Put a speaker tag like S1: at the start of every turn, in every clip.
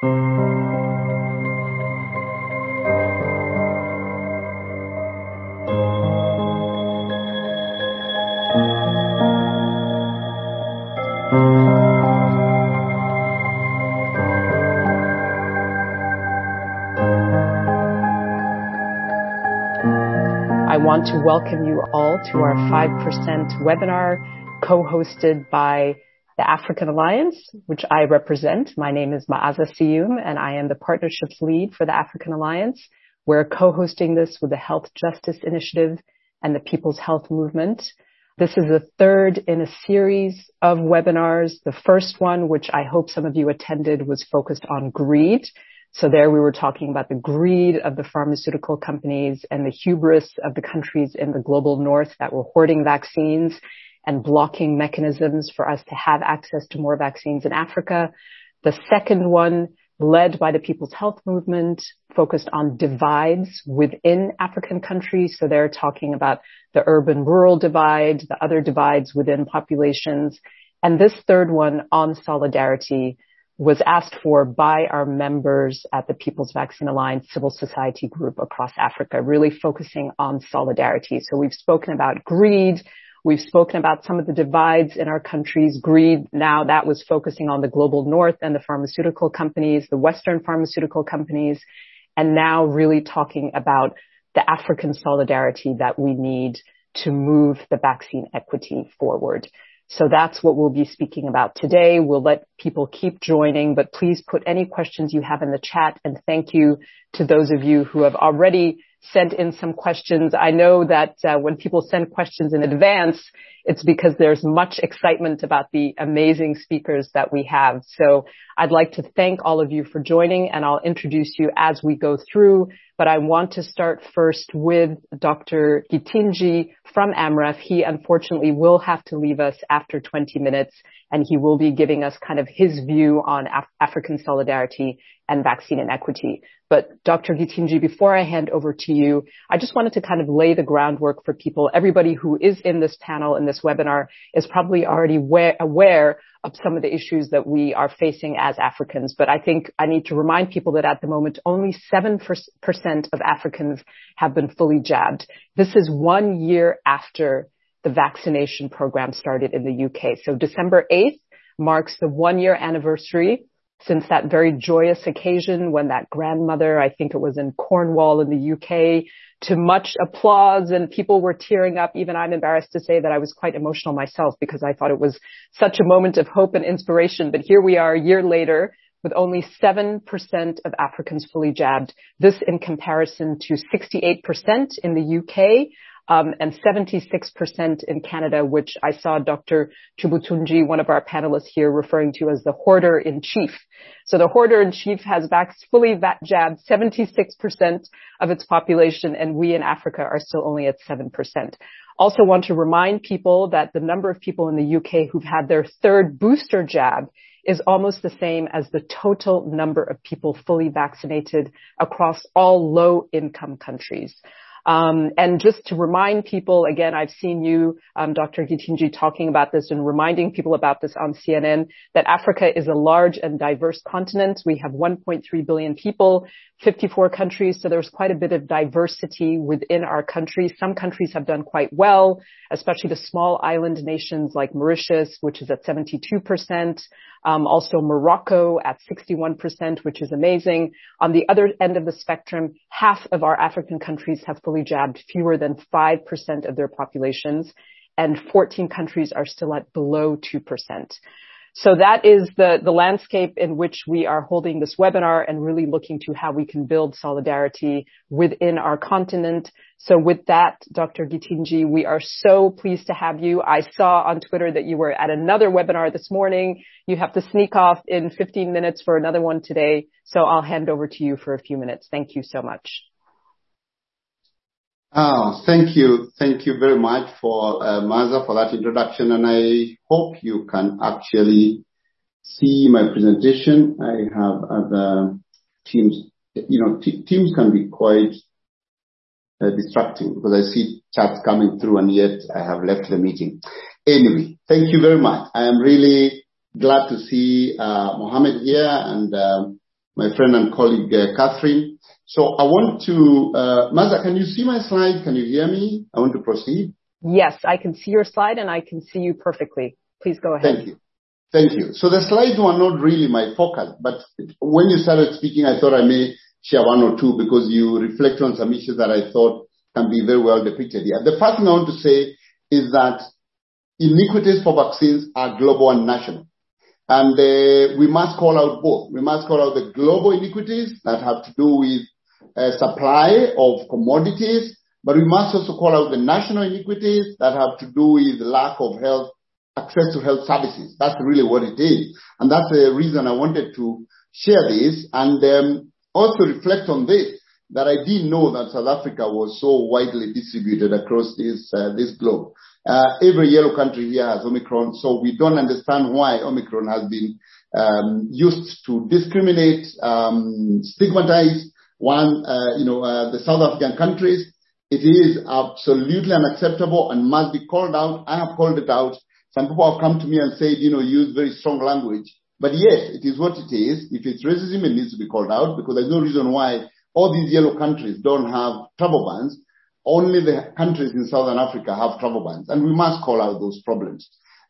S1: I want to welcome you all to our 5% webinar co-hosted by the African Alliance, which I represent. My name is Maaza Siyum, and I am the partnerships lead for the African Alliance. We're co-hosting this with the Health Justice Initiative and the People's Health Movement. This is the third in a series of webinars. The first one, which I hope some of you attended, was focused on greed. So there we were talking about the greed of the pharmaceutical companies and the hubris of the countries in the global north that were hoarding vaccines and blocking mechanisms for us to have access to more vaccines in Africa. The second one, led by the People's Health Movement, focused on divides within African countries. So they're talking about the urban-rural divide, the other divides within populations. And this third one on solidarity was asked for by our members at the People's Vaccine Alliance civil society group across Africa, really focusing on solidarity. So we've spoken about greed. We've spoken about some of the divides in our countries. Greed, now that was focusing on the global north and the pharmaceutical companies, the Western pharmaceutical companies, and now really talking about the African solidarity that we need to move the vaccine equity forward. So that's what we'll be speaking about today. We'll let people keep joining, but please put any questions you have in the chat. And thank you to those of you who have already sent in some questions. I know that when people send questions in advance, it's because there's much excitement about the amazing speakers that we have. So I'd like to thank all of you for joining, and I'll introduce you as we go through. But I want to start first with Dr. Githinji from AMREF. He unfortunately will have to leave us after 20 minutes, and he will be giving us kind of his view on African solidarity and vaccine inequity. But Dr. Githinji, before I hand over to you, I just wanted to kind of lay the groundwork for people. Everybody who is in this panel, in this webinar, is probably already aware of some of the issues that we are facing as Africans. But I think I need to remind people that at the moment, only 7% of Africans have been fully jabbed. This is 1 year after the vaccination program started in the UK. So December 8th marks the 1 year anniversary since that very joyous occasion when that grandmother, I think it was in Cornwall in the UK, to much applause and people were tearing up. Even I'm embarrassed to say that I was quite emotional myself because I thought it was such a moment of hope and inspiration. But here we are a year later with only 7% of Africans fully jabbed. This in comparison to 68% in the UK. And 76% in Canada, which I saw Dr. Chibutunji, one of our panelists here, referring to as the hoarder in chief. So the hoarder in chief has fully jabbed 76% of its population, and we in Africa are still only at 7%. Also want to remind people that the number of people in the UK who've had their third booster jab is almost the same as the total number of people fully vaccinated across all low-income countries. And just to remind people, again, I've seen you, Dr. Githinji, talking about this and reminding people about this on CNN, that Africa is a large and diverse continent. We have 1.3 billion people, 54 countries, so there's quite a bit of diversity within our country. Some countries have done quite well, especially the small island nations like Mauritius, which is at 72%. Also Morocco at 61%, which is amazing. On the other end of the spectrum, half of our African countries have fully jabbed fewer than 5% of their populations, and 14 countries are still at below 2%. So that is the landscape in which we are holding this webinar and really looking to how we can build solidarity within our continent. So with that, Dr. Githinji, we are so pleased to have you. I saw on Twitter that you were at another webinar this morning. You have to sneak off in 15 minutes for another one today. So I'll hand over to you for a few minutes. Thank you so much.
S2: Oh, thank you. Thank you very much for Maaza for that introduction. And I hope you can actually see my presentation. I have other teams. Teams can be quite distracting because I see chats coming through and yet I have left the meeting. Anyway, thank you very much. I am really glad to see Mohammed here and my friend and colleague, Catherine. So I want to, Maza, can you see my slide? Can you hear me? I want to proceed.
S1: Yes, I can see your slide and I can see you perfectly. Please go ahead.
S2: Thank you. Thank you. So the slides were not really my focus, but when you started speaking, I thought I may share one or two because you reflect on some issues that I thought can be very well depicted here. The first thing I want to say is that iniquities for vaccines are global and national. And we must call out both. We must call out the global iniquities that have to do with supply of commodities, but we must also call out the national iniquities that have to do with lack of health, access to health services. That's really what it is. And that's the reason I wanted to share this and also reflect on this, that I didn't know that South Africa was so widely distributed across this globe. Every yellow country here has Omicron, so we don't understand why Omicron has been used to discriminate, stigmatize the South African countries. It is absolutely unacceptable and must be called out. I have called it out. Some people have come to me and said, use very strong language. But yes, it is what it is. If it's racism, it needs to be called out because there's no reason why all these yellow countries don't have travel bans. Only the countries in Southern Africa have travel bans, and we must call out those problems.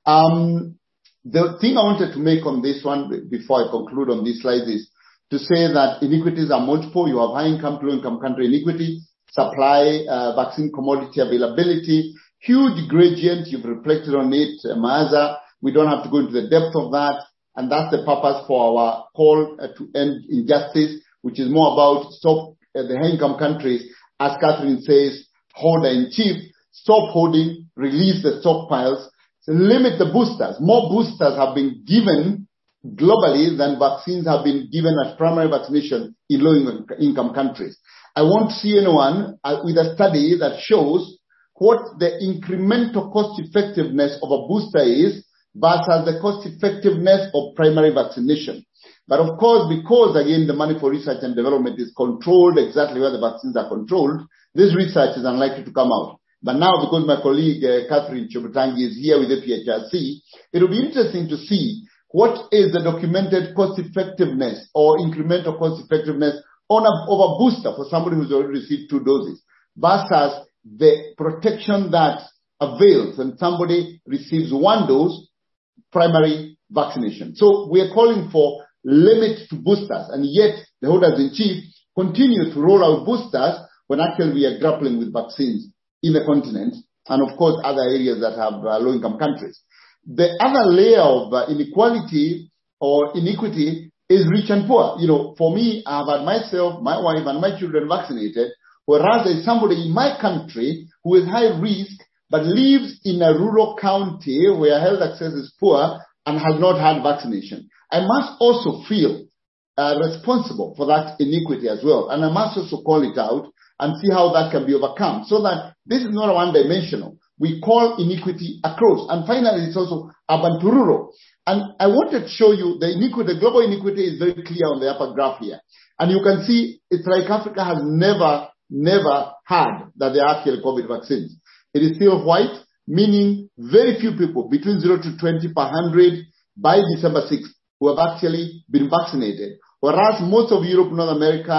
S2: The thing I wanted to make on this one, before I conclude on this slide, is to say that iniquities are multiple. You have high income, low income country iniquity, supply, vaccine commodity availability, huge gradient. You've reflected on it, Maaza. We don't have to go into the depth of that. And that's the purpose for our call to end injustice, which is more about stop the high income countries, as Catherine says, holder in chief, stop holding, release the stockpiles, limit the boosters. More boosters have been given globally than vaccines have been given as primary vaccination in low-income countries. I won't see anyone with a study that shows what the incremental cost-effectiveness of a booster is versus the cost-effectiveness of primary vaccination. But of course, because again, the money for research and development is controlled exactly where the vaccines are controlled, this research is unlikely to come out. But now, because my colleague Catherine Chobutangi is here with the PHRC, it will be interesting to see what is the documented cost-effectiveness or incremental cost-effectiveness of a booster for somebody who's already received 2 doses versus the protection that avails when somebody receives 1 dose primary vaccination. So we are calling for limit to boosters, and yet the holders in chief continue to roll out boosters when actually we are grappling with vaccines in the continent and of course other areas that have low-income countries. The other layer of inequality or iniquity is rich and poor. For me, I've had myself, my wife, and my children vaccinated, whereas there's somebody in my country who is high risk but lives in a rural county where health access is poor and has not had vaccination. I must also feel responsible for that iniquity as well. And I must also call it out and see how that can be overcome so that this is not one-dimensional. We call iniquity across. And finally, it's also urban to rural. And I wanted to show you the iniquity, the global iniquity is very clear on the upper graph here. And you can see it's like Africa has never had that there are actually COVID vaccines. It is still white, meaning very few people, between 0 to 20 per 100 by December 6th, who have actually been vaccinated. Whereas most of Europe, North America,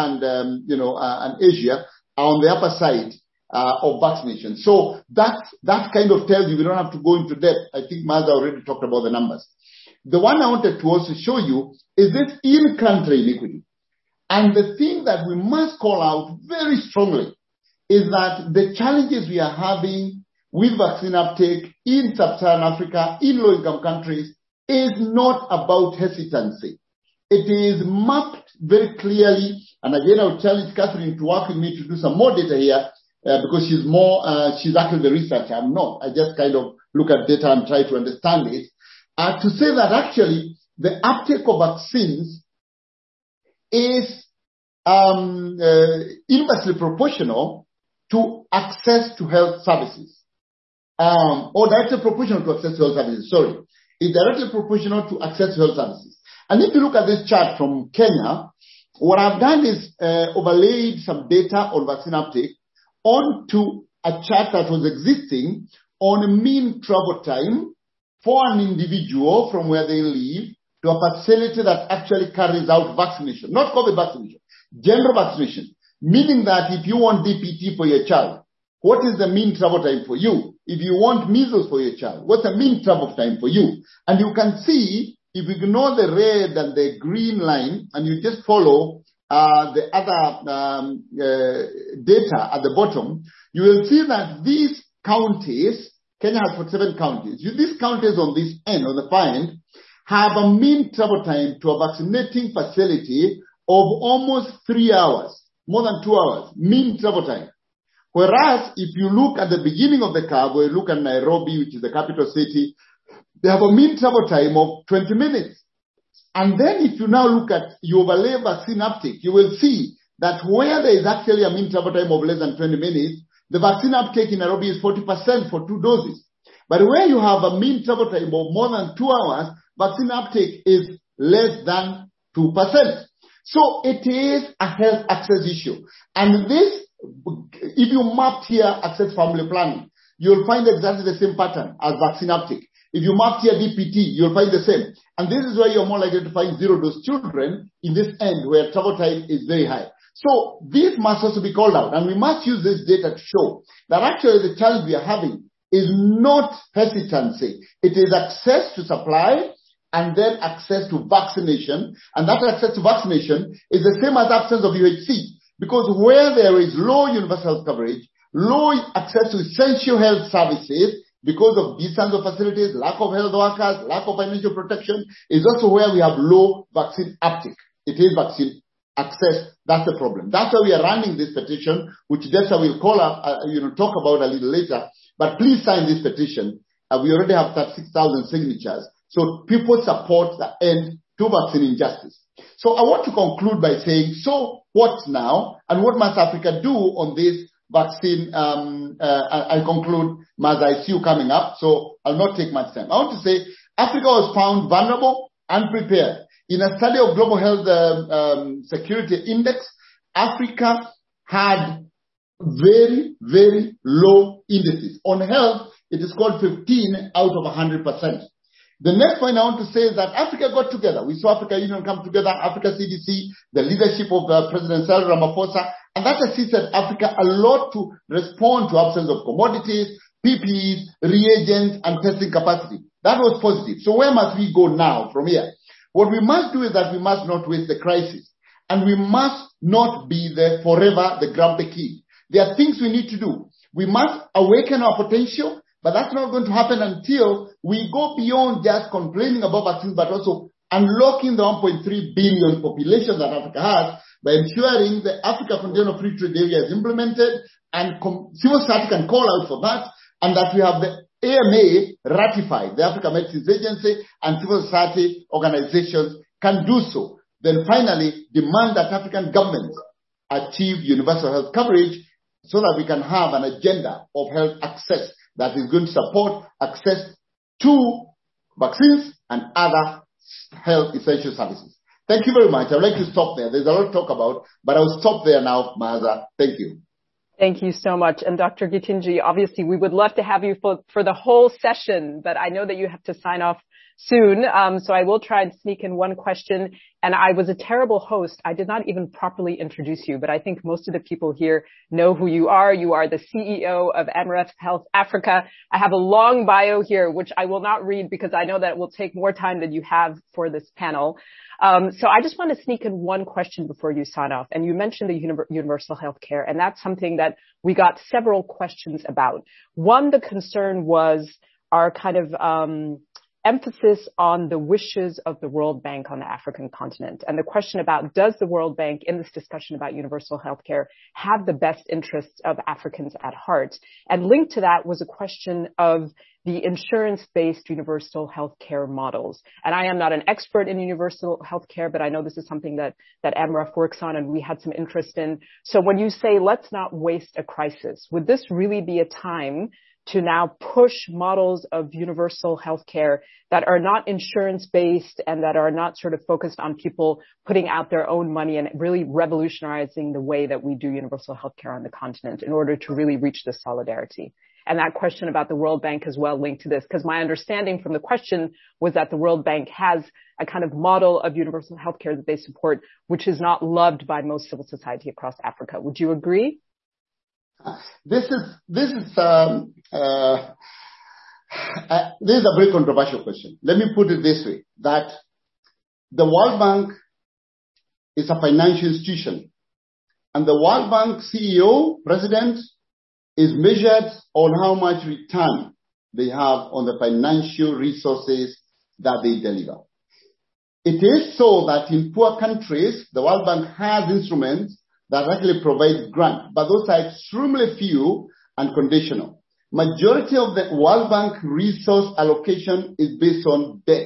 S2: and Asia are on the upper side of vaccination. So that kind of tells you we don't have to go into depth. I think Maaza already talked about the numbers. The one I wanted to also show you is this in-country iniquity. And the thing that we must call out very strongly is that the challenges we are having with vaccine uptake in sub-Saharan Africa, in low-income countries, is not about hesitancy. It is mapped very clearly, and again I would challenge Catherine to work with me to do some more data here, because she's actually the researcher, I'm not. I just kind of look at data and try to understand it. To say that actually the uptake of vaccines is inversely proportional to access to health services. Or directly proportional to access to health services, sorry. Is directly proportional to access to health services. And if you look at this chart from Kenya, what I've done is overlaid some data on vaccine uptake onto a chart that was existing on a mean travel time for an individual from where they live to a facility that actually carries out vaccination, not COVID vaccination, general vaccination, meaning that if you want DPT for your child, what is the mean travel time for you? If you want measles for your child, what's the mean travel time for you? And you can see, if you ignore the red and the green line, and you just follow the other data at the bottom, you will see that these counties, Kenya has 47 counties. These counties on this end, on the far end, have a mean travel time to a vaccinating facility of almost 3 hours, more than 2 hours, mean travel time. Whereas, if you look at the beginning of the curve, where you look at Nairobi, which is the capital city, they have a mean travel time of 20 minutes. And then if you now look at, you overlay vaccine uptake, you will see that where there is actually a mean travel time of less than 20 minutes, the vaccine uptake in Nairobi is 40% for 2 doses. But where you have a mean travel time of more than 2 hours, vaccine uptake is less than 2%. So it is a health access issue. And this, if you map here access family planning, you'll find exactly the same pattern as vaccine uptake. If you map here DPT, you'll find the same. And this is where you're more likely to find 0-dose children in this end where travel time is very high. So this must also be called out. And we must use this data to show that actually the challenge we are having is not hesitancy. It is access to supply and then access to vaccination. And that access to vaccination is the same as absence of UHC. Because where there is low universal health coverage, low access to essential health services, because of distance of facilities, lack of health workers, lack of financial protection, is also where we have low vaccine uptake. It is vaccine access. That's the problem. That's why we are running this petition, which Dessa will call up, talk about a little later. But please sign this petition. We already have 36,000 signatures. So people support the end to vaccine injustice. So I want to conclude by saying, so what now? And what must Africa do on this vaccine? I conclude, Maza, I see you coming up, so I'll not take much time. I want to say Africa was found vulnerable and prepared. In a study of Global Health Security Index, Africa had very, very low indices. On health, it is called 15 out of 100%. The next point I want to say is that Africa got together. We saw Africa Union come together, Africa CDC, the leadership of President Cyril Ramaphosa, and that assisted Africa a lot to respond to absence of commodities, PPEs, reagents, and testing capacity. That was positive. So where must we go now from here? What we must do is that we must not waste the crisis. And we must not be there forever the grumpy kid. There are things we need to do. We must awaken our potential, but that's not going to happen until we go beyond just complaining about vaccines, but also unlocking the 1.3 billion population that Africa has by ensuring the Africa Container Free Trade Area is implemented and civil society can call out for that, and that we have the AMA ratified, the Africa Medicines Agency and civil society organizations can do so. Then finally, demand that African governments achieve universal health coverage so that we can have an agenda of health access that is going to support access to vaccines and other health essential services. Thank you very much. I'd like to stop there. There's a lot to talk about, but I'll stop there now, Maza. Thank you.
S1: Thank you so much. And Dr. Githinji, obviously we would love to have you for the whole session, but I know that you have to sign off soon. So I will try and sneak in one question. And I was a terrible host. I did not even properly introduce you, but I think most of the people here know who you are. You are the CEO of Amref Health Africa. I have a long bio here, which I will not read because I know that it will take more time than you have for this panel. So I just want to sneak in one question before you sign off. And you mentioned the universal health care, and that's something that we got several questions about. One, the concern was our kind of emphasis on the wishes of the World Bank on the African continent. And the question about, does the World Bank in this discussion about universal health care have the best interests of Africans at heart? And linked to that was a question of the insurance-based universal health care models. And I am not an expert in universal health care, but I know this is something that Amref works on and we had some interest in. So when you say, let's not waste a crisis, would this really be a time to now push models of universal health care that are not insurance-based and that are not sort of focused on people putting out their own money and really revolutionizing the way that we do universal health care on the continent in order to really reach this solidarity? And that question about the World Bank as well linked to this, because my understanding from the question was that the World Bank has a kind of model of universal healthcare that they support, which is not loved by most civil society across Africa. Would you agree?
S2: This is a very controversial question. Let me put it this way, that the World Bank is a financial institution, and the World Bank CEO, president, is measured on how much return they have on the financial resources that they deliver. It is so that in poor countries, the World Bank has instruments that actually provide grant, but those are extremely few and conditional. Majority of the World Bank resource allocation is based on debt.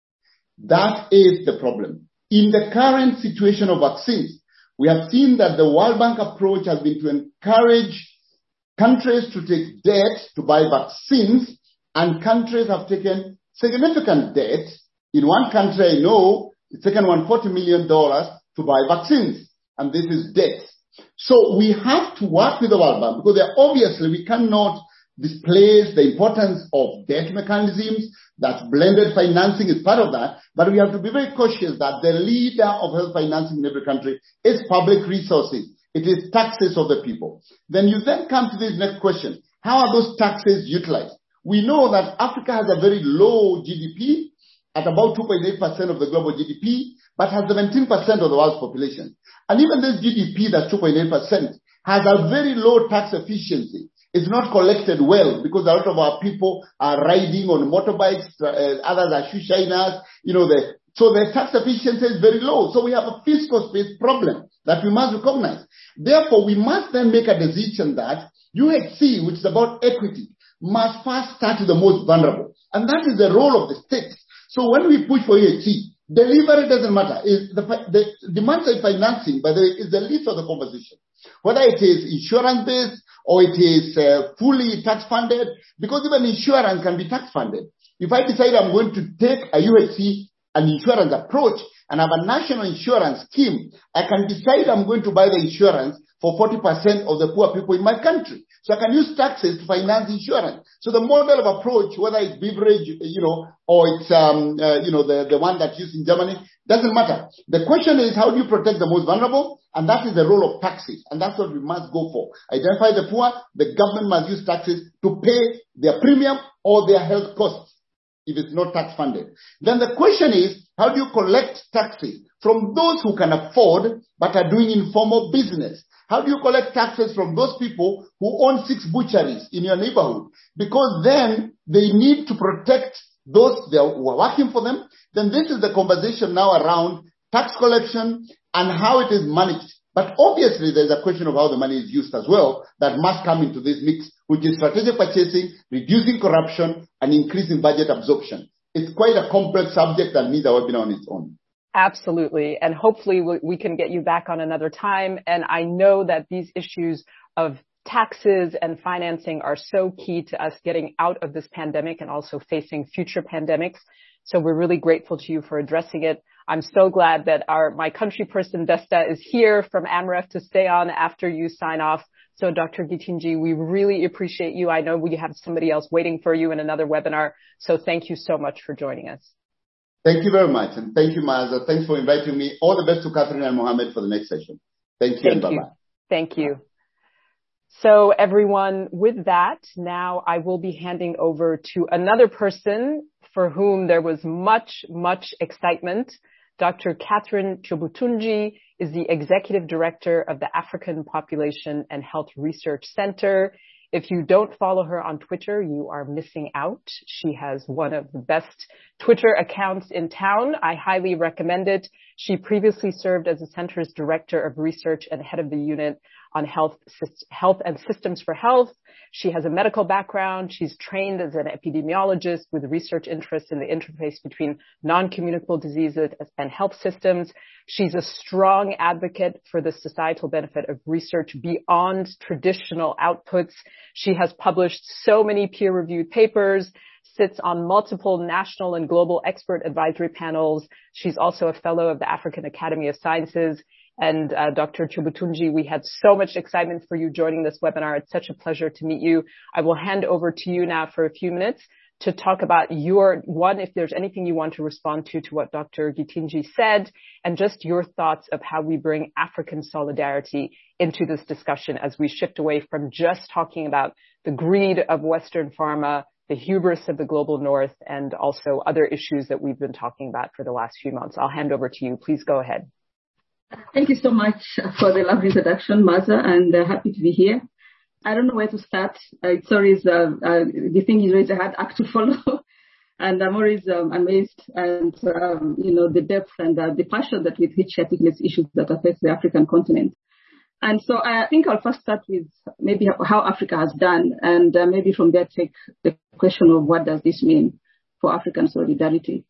S2: That is the problem. In the current situation of vaccines, we have seen that the World Bank approach has been to encourage countries to take debt to buy vaccines, and countries have taken significant debt. In one country I know, it's taken $140 million to buy vaccines, and this is debt. So we have to work with the World Bank, because obviously we cannot displace the importance of debt mechanisms. That blended financing is part of that, but we have to be very cautious that the leader of health financing in every country is public resources. It is taxes of the people. Then you then come to this next question. How are those taxes utilized? We know that Africa has a very low GDP, at about 2.8% of the global GDP, but has 17% of the world's population. And even this GDP, that's 2.8%, has a very low tax efficiency. It's not collected well, because a lot of our people are riding on motorbikes, others are shoe shiners, so the tax efficiency is very low. So we have a fiscal space problem that we must recognize. Therefore, we must then make a decision that UHC, which is about equity, must first start with the most vulnerable. And that is the role of the state. So when we push for UHC, delivery doesn't matter. The demand-side financing, by the way, is the least of the conversation. Whether it is insurance-based or it is fully tax-funded, because even insurance can be tax-funded. If I decide I'm going to take a UHC, an insurance approach, and have a national insurance scheme, I can decide I'm going to buy the insurance for 40% of the poor people in my country. So I can use taxes to finance insurance. So the model of approach, whether it's beverage, or it's, the one that's used in Germany, doesn't matter. The question is, how do you protect the most vulnerable? And that is the role of taxes. And that's what we must go for. Identify the poor. The government must use taxes to pay their premium or their health costs, if it's not tax funded. Then the question is, how do you collect taxes from those who can afford but are doing informal business? How do you collect taxes from those people who own 6 butcheries in your neighborhood? Because then they need to protect those who are working for them. Then this is the conversation now around tax collection and how it is managed. But obviously there's a question of how the money is used as well that must come into this mix, which is strategic purchasing, reducing corruption, and increasing budget absorption. It's quite a complex subject that needs a webinar on its own.
S1: Absolutely. And hopefully we can get you back on another time. And I know that these issues of taxes and financing are so key to us getting out of this pandemic and also facing future pandemics. So we're really grateful to you for addressing it. I'm so glad that my country person, Vesta, is here from AMREF to stay on after you sign off. So Dr. Githinji, we really appreciate you. I know we have somebody else waiting for you in another webinar. So thank you so much for joining us.
S2: Thank you very much. And thank you, Maaza. Thanks for inviting me. All the best to Catherine and Mohammed for the next session. Thank you and bye-bye.
S1: Thank you. So everyone, with that, now I will be handing over to another person for whom there was much, much excitement. Dr. Catherine Chobutunji is the Executive Director of the African Population and Health Research Center. If you don't follow her on Twitter, you are missing out. She has one of the best Twitter accounts in town. I highly recommend it. She previously served as the center's Director of Research and head of the unit on health and systems for health. She has a medical background. She's trained as an epidemiologist with research interests in the interface between non-communicable diseases and health systems. She's a strong advocate for the societal benefit of research beyond traditional outputs. She has published so many peer-reviewed papers, sits on multiple national and global expert advisory panels. She's also a fellow of the African Academy of Sciences. And Dr. Chibutunji, we had so much excitement for you joining this webinar. It's such a pleasure to meet you. I will hand over to you now for a few minutes to talk about if there's anything you want to respond to what Dr. Githinji said, and just your thoughts of how we bring African solidarity into this discussion as we shift away from just talking about the greed of Western pharma, the hubris of the global north, and also other issues that we've been talking about for the last few months. I'll hand over to you. Please go ahead.
S3: Thank you so much for the lovely introduction, Maza, and happy to be here. I don't know where to start. It's always the thing is always a hard act to follow, and I'm always amazed and the depth and the passion that with which articulates issues that affect the African continent. And so I think I'll first start with maybe how Africa has done, and maybe from there take the question of what does this mean for African solidarity.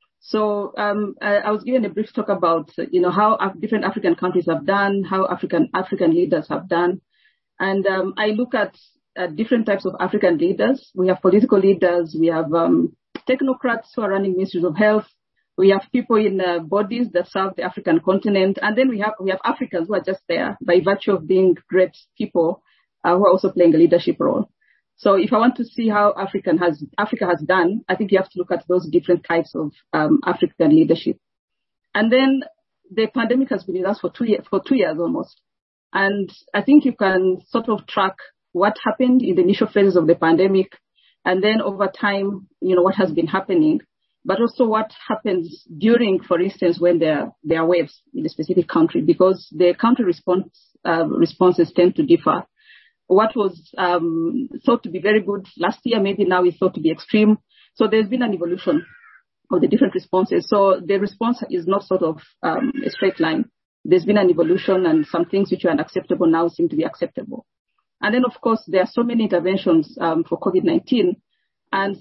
S3: So I was given a brief talk about how different African countries have done, how African leaders have done. And I look at different types of African leaders. We have political leaders. We have technocrats who are running ministries of health. We have people in bodies that serve the African continent. And then we have Africans who are just there by virtue of being great people who are also playing a leadership role. So if I want to see how Africa has done, I think you have to look at those different types of African leadership. And then the pandemic has been with us for 2 years almost. And I think you can sort of track what happened in the initial phases of the pandemic, and then over time, what has been happening, but also what happens during, for instance, when there are waves in a specific country, because the country responses tend to differ. What was thought to be very good last year, maybe now is thought to be extreme. So there's been an evolution of the different responses. So the response is not sort of a straight line. There's been an evolution, and some things which were unacceptable now seem to be acceptable. And then, of course, there are so many interventions for COVID-19. And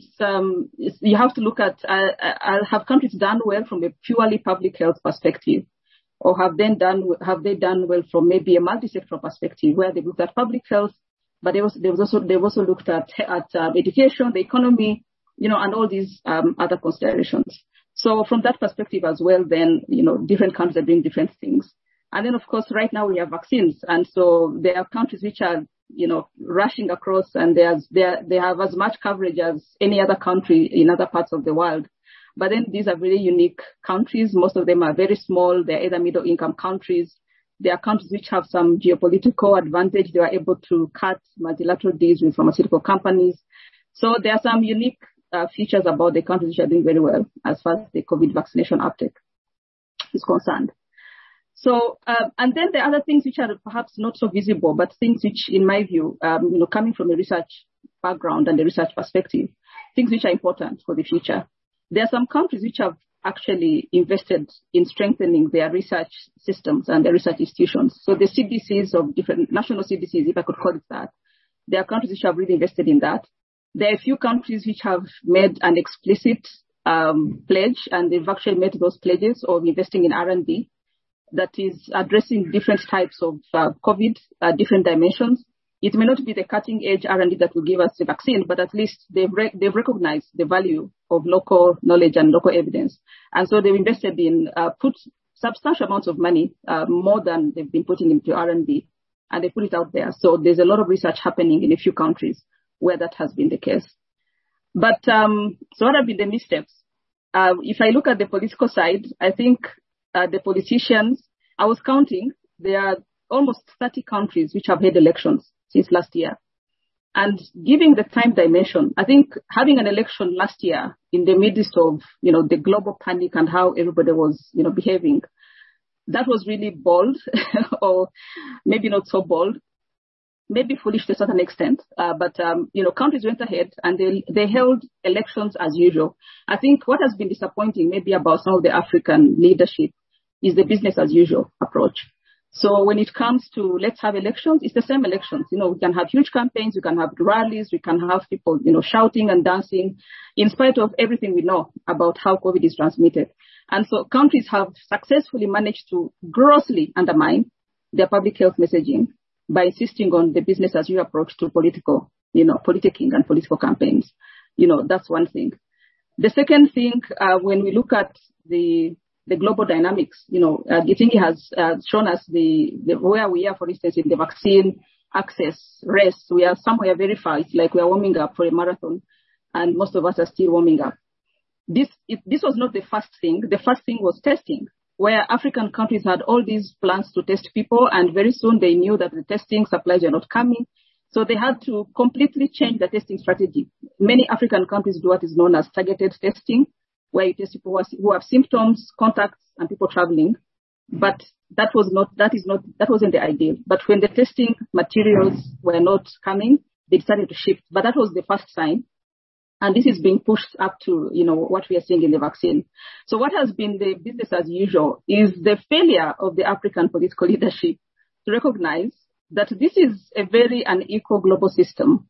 S3: you have to look at, have countries done well from a purely public health perspective? Or have they done well from maybe a multi-sectoral perspective, where they looked at public health, but they've also looked at education, the economy, and all these other considerations. So from that perspective as well, then, different countries are doing different things. And then, of course, right now we have vaccines. And so there are countries which are, rushing across, and they have as much coverage as any other country in other parts of the world. But then these are very unique countries. Most of them are very small. They're either middle income countries. They are countries which have some geopolitical advantage. They are able to cut multilateral deals with pharmaceutical companies. So there are some unique features about the countries which are doing very well as far as the COVID vaccination uptake is concerned. So, and then there are other things which are perhaps not so visible, but things which, in my view, coming from a research background and a research perspective, things which are important for the future. There are some countries which have actually invested in strengthening their research systems and their research institutions. So the CDCs of different national CDCs, if I could call it that, there are countries which have really invested in that. There are a few countries which have made an explicit pledge, and they've actually made those pledges of investing in R&D that is addressing different types of COVID, different dimensions. It may not be the cutting edge R&D that will give us the vaccine, but at least they've recognized the value of local knowledge and local evidence. And so they've invested in, put substantial amounts of money, more than they've been putting into R&D, and they put it out there. So there's a lot of research happening in a few countries where that has been the case. But so what have been the missteps? If I look at the political side, I think the politicians, I was counting, there are almost 30 countries which have had elections since last year. And giving the time dimension, I think having an election last year in the midst of, the global panic and how everybody was, behaving, that was really bold, or maybe not so bold, maybe foolish to a certain extent. But countries went ahead and they held elections as usual. I think what has been disappointing maybe about some of the African leadership is the business as usual approach. So when it comes to let's have elections, it's the same elections. We can have huge campaigns, we can have rallies, we can have people, shouting and dancing, in spite of everything we know about how COVID is transmitted. And so countries have successfully managed to grossly undermine their public health messaging by insisting on the business as usual approach to political, politicking and political campaigns. That's one thing. The second thing, when we look at the the global dynamics. Githinji has shown us the where we are, for instance, in the vaccine access race. We are somewhere very far. It's like we are warming up for a marathon, and most of us are still warming up. This was not the first thing. The first thing was testing, where African countries had all these plans to test people, and very soon they knew that the testing supplies were not coming. So they had to completely change the testing strategy. Many African countries do what is known as targeted testing, where you test people who have symptoms, contacts, and people traveling. But that wasn't the ideal. But when the testing materials were not coming, they decided to shift. But that was the first sign. And this is being pushed up to, what we are seeing in the vaccine. So what has been the business as usual is the failure of the African political leadership to recognize that this is a very unequal global system.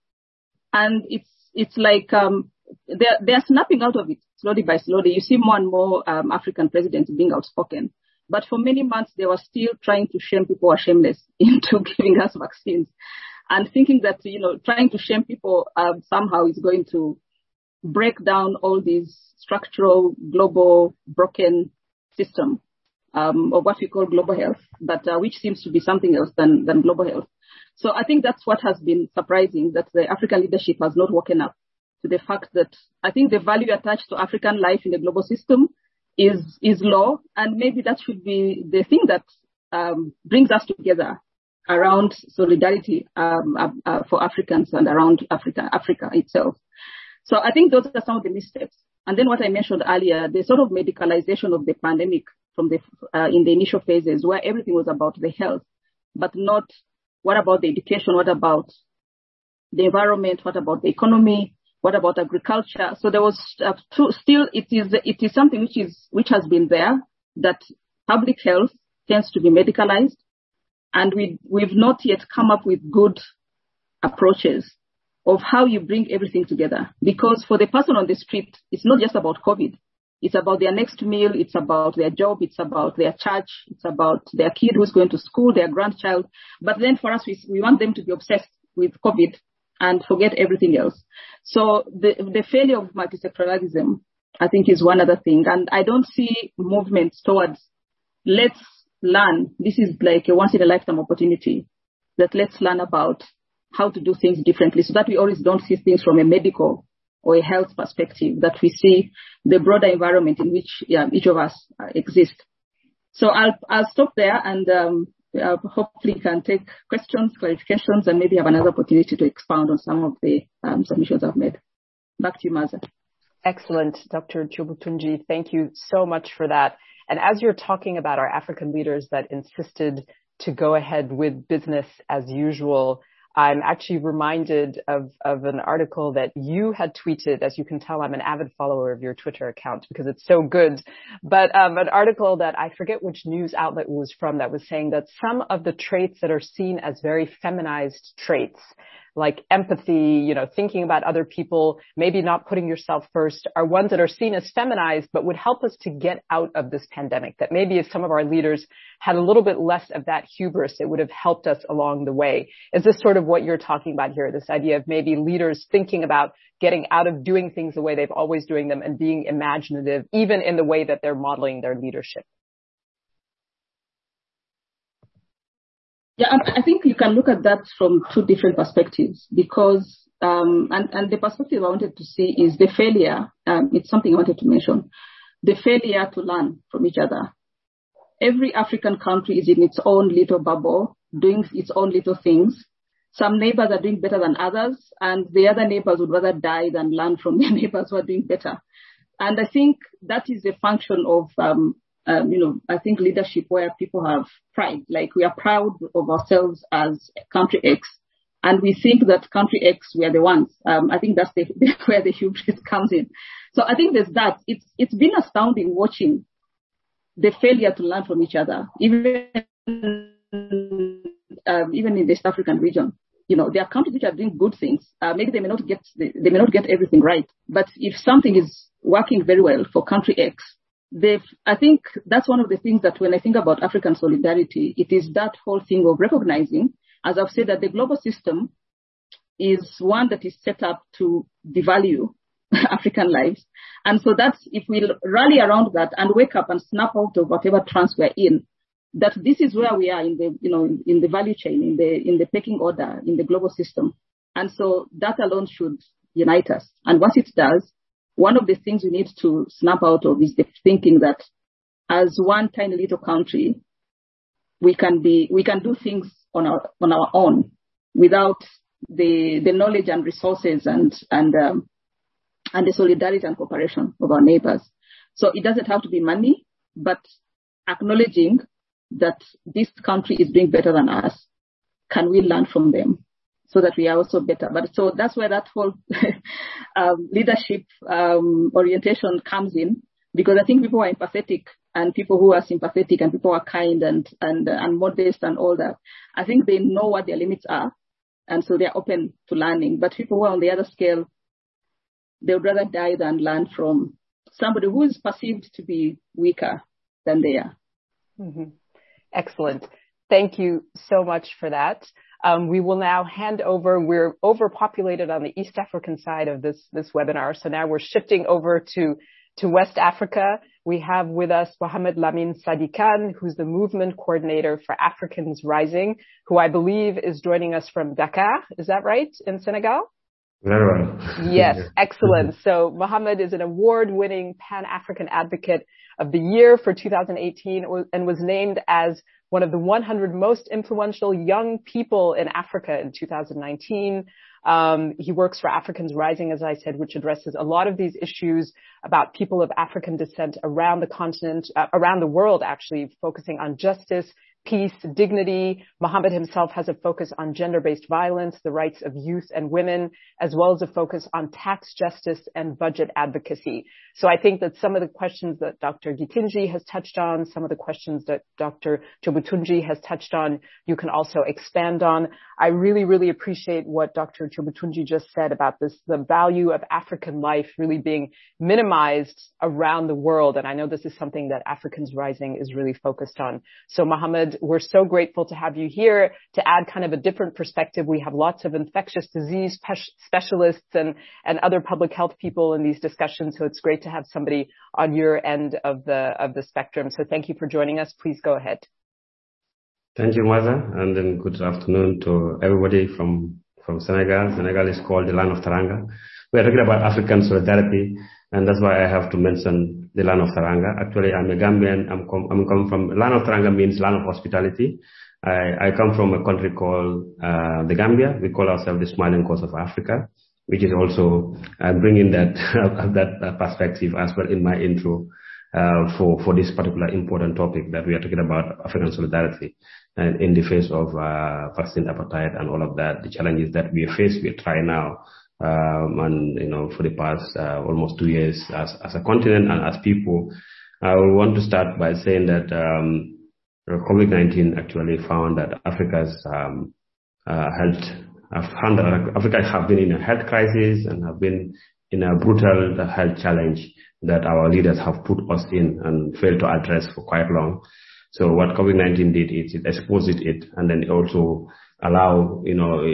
S3: And it's like, they're snapping out of it slowly by slowly. You see more and more African presidents being outspoken. But for many months, they were still trying to shame people who are shameless into giving us vaccines, and thinking that, trying to shame people somehow is going to break down all these structural, global, broken system of what we call global health, but which seems to be something else than global health. So I think that's what has been surprising, that the African leadership has not woken up to the fact that I think the value attached to African life in the global system is low, and maybe that should be the thing that brings us together around solidarity for Africans and around Africa itself. So I think those are some of the missteps. And then what I mentioned earlier, the sort of medicalization of the pandemic from in the initial phases, where everything was about the health, but not what about the education, what about the environment, what about the economy, what about agriculture. So there was still it is something which has been there, that public health tends to be medicalized, and we've not yet come up with good approaches of how you bring everything together. Because for the person on the street, it's not just about COVID. It's about their next meal. It's about their job. It's about their church. It's about their kid who's going to school, their grandchild. But then for us, we want them to be obsessed with COVID and forget everything else. So the failure of multisectoralism, I think, is one other thing. And I don't see movements towards let's learn. This is like a once in a lifetime opportunity, that let's learn about how to do things differently, so that we always don't see things from a medical or a health perspective, that we see the broader environment in which each of us exist. So I'll stop there, and hopefully can take questions, clarifications, and maybe have another opportunity to expound on some of the submissions I've made. Back to you, Maza.
S1: Excellent, Dr. Chibutunji. Thank you so much for that. And as you're talking about our African leaders that insisted to go ahead with business as usual, I'm actually reminded of an article that you had tweeted. As you can tell, I'm an avid follower of your Twitter account because it's so good. But an article that I forget which news outlet it was from, that was saying that some of the traits that are seen as very feminized traits, like empathy, thinking about other people, maybe not putting yourself first, are ones that are seen as feminized, but would help us to get out of this pandemic. That maybe if some of our leaders had a little bit less of that hubris, it would have helped us along the way. Is this sort of what you're talking about here? This idea of maybe leaders thinking about getting out of doing things the way they've always doing them and being imaginative, even in the way that they're modeling their leadership?
S3: Yeah, I think you can look at that from two different perspectives, because, and the perspective I wanted to see is the failure. It's something I wanted to mention, the failure to learn from each other. Every African country is in its own little bubble, doing its own little things. Some neighbors are doing better than others, and the other neighbors would rather die than learn from their neighbors who are doing better. And I think that is a function of, I think leadership where people have pride. Like, we are proud of ourselves as country X, and we think that country X, we are the ones. I think that's where the hubris comes in. So I think there's that. It's been astounding watching the failure to learn from each other, even in the East African region. There are countries which are doing good things. Maybe they may not get everything right, but if something is working very well for country X, I think that's one of the things that when I think about African solidarity, it is that whole thing of recognizing, as I've said, that the global system is one that is set up to devalue African lives. And so that's, if we rally around that and wake up and snap out of whatever trance we're in, that this is where we are in the, in the value chain, in the pecking order, in the global system. And so that alone should unite us. And once it does, one of the things we need to snap out of is the thinking that as one tiny little country, we can do things on our own without the knowledge and resources and the solidarity and cooperation of our neighbors. So it doesn't have to be money, but acknowledging that this country is doing better than us. Can we learn from them so that we are also better? But so that's where that whole leadership orientation comes in, because I think people who are empathetic and people who are sympathetic and people who are kind and modest and all that, I think they know what their limits are. And so they're open to learning. But people who are on the other scale, they would rather die than learn from somebody who is perceived to be weaker than they are.
S1: Mm-hmm. Excellent. Thank you so much for that. We will now hand over. We're overpopulated on the East African side of this webinar. So now we're shifting over to West Africa. We have with us Mohamed Lamine Sadikan, who's the movement coordinator for Africans Rising, who I believe is joining us from Dakar. Is that right, in Senegal?
S4: Very well.
S1: Yes, excellent. So Mohamed is an award-winning Pan-African Advocate of the Year for 2018 and was named as one of the 100 most influential young people in Africa in 2019. He works for Africans Rising, as I said, which addresses a lot of these issues about people of African descent around the continent, around the world, actually, focusing on justice, peace, dignity. Mohamed himself has a focus on gender-based violence, the rights of youth and women, as well as a focus on tax justice and budget advocacy. So I think that some of the questions that Dr. Gitinji has touched on, some of the questions that Dr. Chobutunji has touched on, you can also expand on. I really, really appreciate what Dr. Chobutunji just said about this, the value of African life really being minimized around the world. And I know this is something that Africans Rising is really focused on. So Mohamed, we're so grateful to have you here to add kind of a different perspective. We have lots of infectious disease specialists and other public health people in these discussions. So it's great to have somebody on your end of the spectrum. So thank you for joining us. Please go ahead.
S4: Thank you, Maza, and then good afternoon to everybody from Senegal. Senegal is called the land of Teranga. We are talking about African solidarity, and that's why I have to mention the land of Teranga. Actually, I'm a Gambian. I'm coming from land of Teranga, means land of hospitality. I come from a country called the Gambia. We call ourselves the Smiling Coast of Africa, which is also bringing that perspective as well in my intro for this particular important topic that we are talking about, African solidarity, and in the face of vaccine apartheid and all of that, the challenges that we face, we try now, and for the past almost 2 years as a continent and as people. I want to start by saying that COVID-19 actually found that Africa have been in a health crisis and have been in a brutal health challenge that our leaders have put us in and failed to address for quite long. So what COVID-19 did is it exposed it, and then it also allow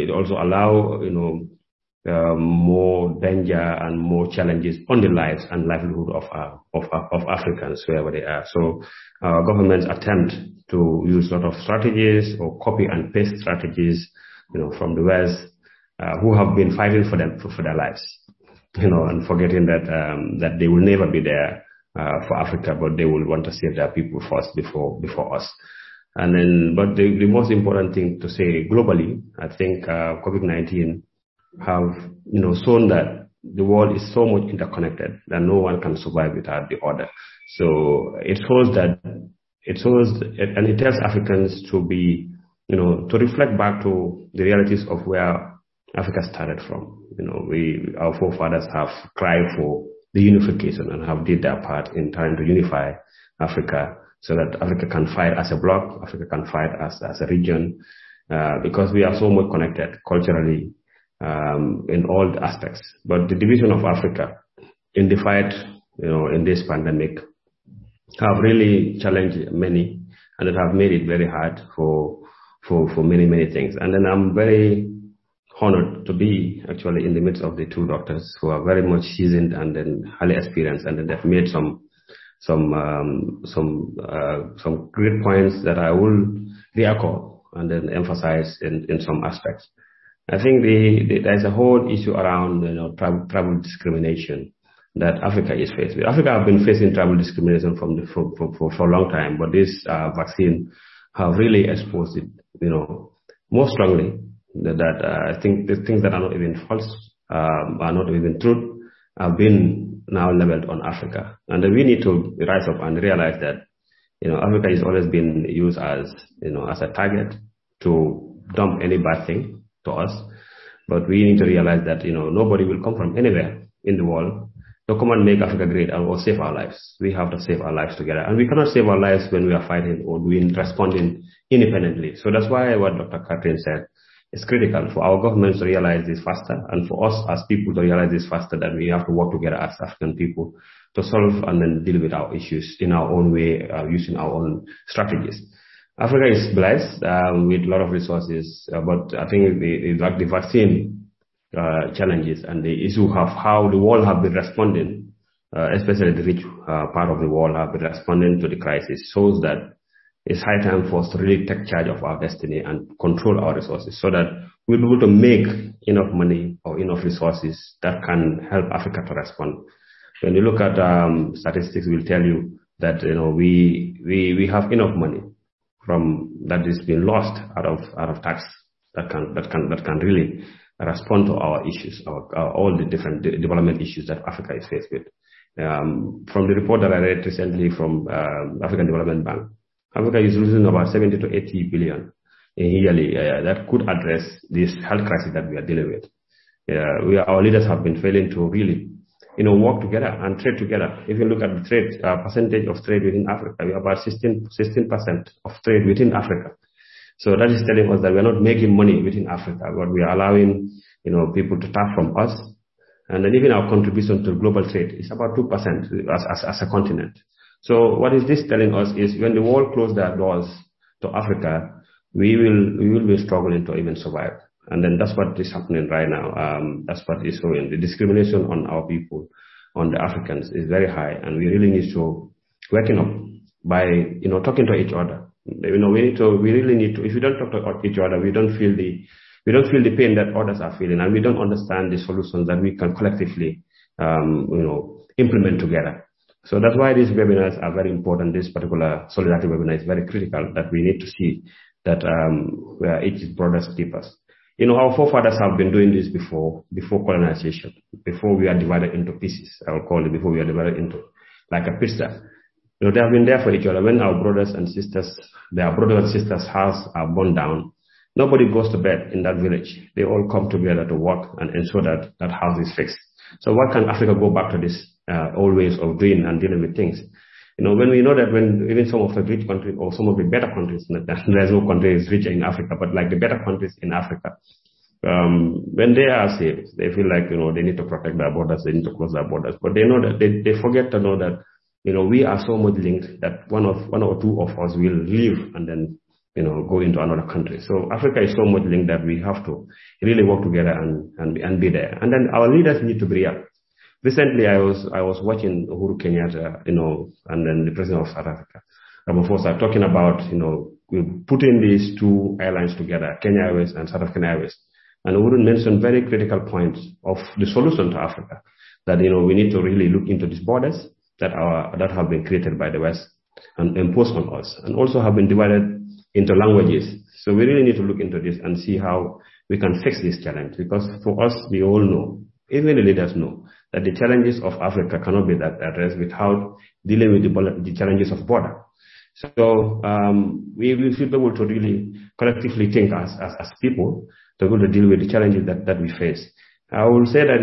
S4: more danger and more challenges on the lives and livelihood of Africans wherever they are. So our government's attempt to use sort of strategies or copy and paste strategies, from the West, who have been fighting for their lives, and forgetting that they will never be there for Africa, but they will want to save their people first before us. And then, but the most important thing to say globally, I think COVID-19 have shown that the world is so much interconnected that no one can survive without the other. So it shows and it tells Africans to be to reflect back to the realities of where Africa started from. Our forefathers have cried for the unification and have did their part in trying to unify Africa so that Africa can fight as a bloc, Africa can fight as a region, because we are so much connected culturally, in all aspects. But the division of Africa in the fight, in this pandemic have really challenged many, and it have made it very hard for many things. And then I'm very honored to be actually in the midst of the two doctors who are very much seasoned and then highly experienced, and then they've made some great points that I will re-echo and then emphasize in some aspects. I think there's a whole issue around travel discrimination that Africa is faced with. Africa have been facing travel discrimination for a long time, but this vaccine have really exposed it, more strongly. That I think the things that are not even false, are not even truth, have been now leveled on Africa, and then we need to rise up and realize that Africa has always been used as as a target to dump any bad thing to us, but we need to realize that nobody will come from anywhere in the world to come and make Africa great or save our lives. We have to save our lives together, and we cannot save our lives when we are fighting or responding independently. So that's why what Dr. Catherine said is critical for our governments to realize this faster, and for us as people to realize this faster, that we have to work together as African people to solve and then deal with our issues in our own way, using our own strategies. Africa is blessed with a lot of resources, but I think the vaccine challenges and the issue of how the world have been responding, especially the rich part of the world have been responding to the crisis, shows that it's high time for us to really take charge of our destiny and control our resources so that we'll be able to make enough money or enough resources that can help Africa to respond. When you look at statistics, will tell you that we have enough money from that is being lost out of tax that can really respond to our issues, all the different development issues that Africa is faced with. From the report that I read recently from African Development Bank, Africa is losing about 70 to 80 billion yearly that could address this health crisis that we are dealing with. Our leaders have been failing to really, work together and trade together. If you look at the trade percentage of trade within Africa, we are about 16% of trade within Africa. So that is telling us that we are not making money within Africa, but we are allowing, people to tap from us. And then even our contribution to global trade is about 2% as a continent. So what is this telling us is when the world closes their doors to Africa, we will be struggling to even survive. And then that's what is happening right now. That's what is showing. The discrimination on our people, on the Africans, is very high, and we really need to waking up by talking to each other. We really need to. If we don't talk to each other, we don't feel the pain that others are feeling, and we don't understand the solutions that we can collectively implement together. So that's why these webinars are very important. This particular solidarity webinar is very critical, that we need to see that where each brothers keepers. Our forefathers have been doing this before colonization, before we are divided into pieces. I will call it before we are divided into like a pizza. They have been there for each other. When our brothers and sisters' house are burned down, nobody goes to bed in that village. They all come together to work and ensure that that house is fixed. So why can't Africa go back to this old ways of doing and dealing with things? When we know that when even some of the rich countries or some of the better countries, there's no country is richer in Africa, but like the better countries in Africa, when they are safe, they feel like, they need to protect their borders, they need to close their borders. But they know that they forget to know that, we are so much linked that one or two of us will leave and then, go into another country. So Africa is so much linked that we have to really work together and be there. And then our leaders need to be real. Recently, I was watching Uhuru Kenyatta, and then the president of South Africa, Ramaphosa, talking about, we're putting these two airlines together, Kenya Airways and South African Airways. And Uhuru mentioned very critical points of the solution to Africa, that, we need to really look into these borders that have been created by the West and imposed on us, and also have been divided into languages. So we really need to look into this and see how we can fix this challenge, because for us, we all know, even the leaders know, that the challenges of Africa cannot be addressed without dealing with the challenges of border. So we should be able to really collectively think as people to be able to deal with the challenges that we face. I will say that,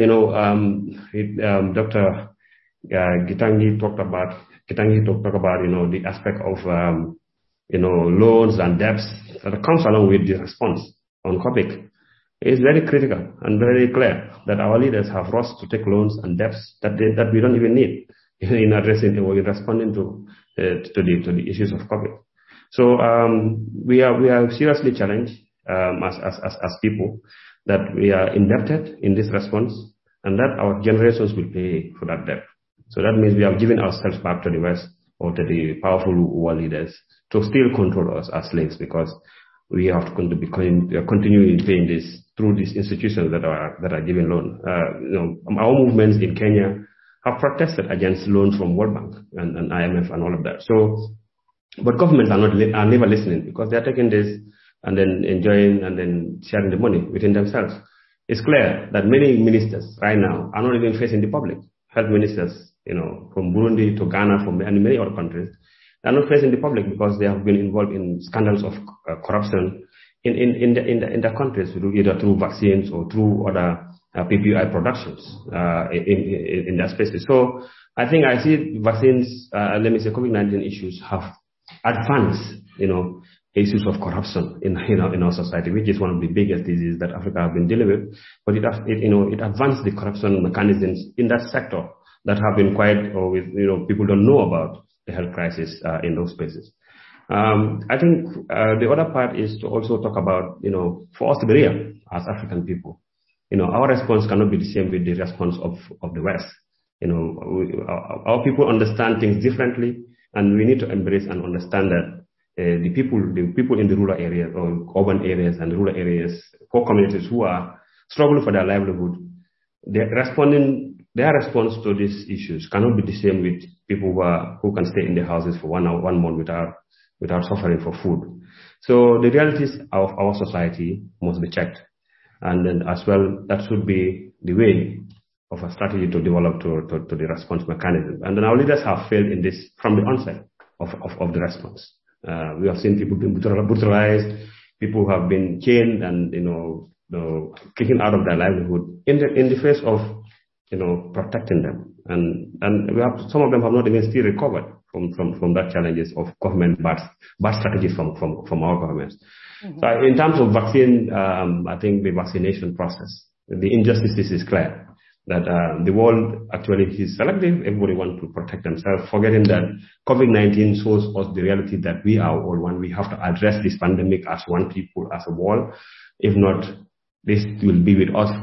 S4: Dr. Gitangi talked about, the aspect of, loans and debts that comes along with the response on COVID. It's very critical and very clear that our leaders have rushed to take loans and debts that we don't even need in addressing or in responding to the issues of COVID. So we are seriously challenged as people, that we are indebted in this response, and that our generations will pay for that debt. So that means we have given ourselves back to the West or to the powerful world leaders to still control us as slaves, because we have to continuing paying this through these institutions that are giving loan. Our movements in Kenya have protested against loans from World Bank and IMF and all of that. So, but governments are never listening, because they are taking this and then enjoying and then sharing the money within themselves. It's clear that many ministers right now are not even facing the public. Health ministers, from Burundi to Ghana, and many other countries, are not facing the public because they have been involved in scandals of corruption in the countries, either through vaccines or through other PPI productions in their spaces. So I think I see vaccines, COVID-19 issues have advanced, issues of corruption in our society, which is one of the biggest diseases that Africa has been dealing with. But it advanced the corruption mechanisms in that sector that have been quiet, or people don't know about the health crisis in those spaces. I think the other part is to also talk about, for us to be real as African people. Our response cannot be the same with the response of the West. Our people understand things differently, and we need to embrace and understand that the people in the rural areas or urban areas and rural areas, poor communities who are struggling for their livelihood, their response to these issues cannot be the same with people who can stay in their houses for 1 month without suffering for food. So the realities of our society must be checked. And then as well, that should be the way of a strategy to develop to the response mechanism. And then our leaders have failed in this from the onset of the response. We have seen people being brutalized, people who have been chained and, kicking out of their livelihood in the face of, protecting them. And we have, some of them have not even still recovered from that challenges of government bad strategies from our governments. Mm-hmm. So in terms of vaccine, I think the vaccination process, the injustice is clear. That the world actually is selective. Everybody wants to protect themselves, forgetting that COVID-19 shows us the reality that we are all one. We have to address this pandemic as one people, as a world. If not, this will be with us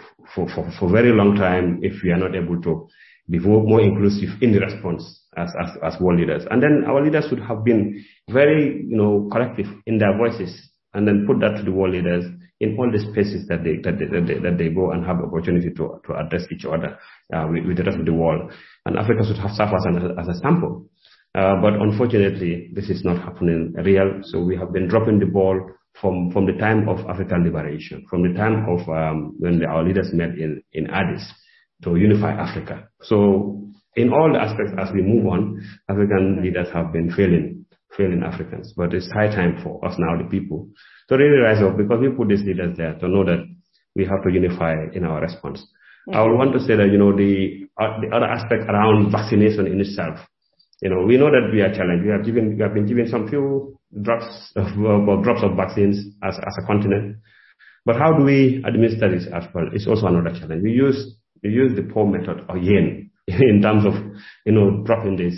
S4: for a very long time if we are not able to be more inclusive in the response as world leaders. And then our leaders should have been very, collective in their voices, and then put that to the world leaders in all the spaces that they go and have the opportunity to address each other with the rest of the world. And Africa should have served as a sample. But unfortunately, this is not happening real. So we have been dropping the ball from the time of African liberation, from the time of when our leaders met in Addis to unify Africa. So in all the aspects, as we move on, African leaders have been failing Africans. But it's high time for us now, the people, to really rise up, because we put these leaders there to know that we have to unify in our response. Mm-hmm. I would want to say that, the other aspect around vaccination in itself, we know that we are challenged. We have been given some few drops of vaccines as a continent. But how do we administer this as well? It's also another challenge. We use the poor method, or yen, in terms of, dropping this.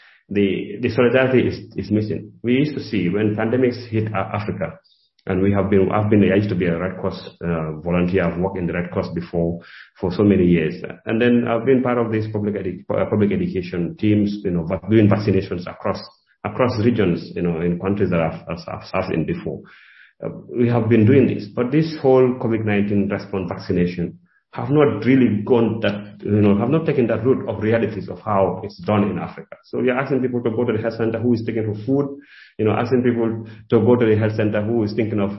S4: The solidarity is missing. We used to see when pandemics hit Africa, and I used to be a Red Cross volunteer. I've worked in the Red Cross before for so many years. And then I've been part of these public education teams, doing vaccinations across regions, in countries that I've served in before. We have been doing this, but this whole COVID-19 response vaccination have not really have not taken that route of realities of how it's done in Africa. So you're asking people to go to the health center who is thinking of food, asking people to go to the health center who is thinking of,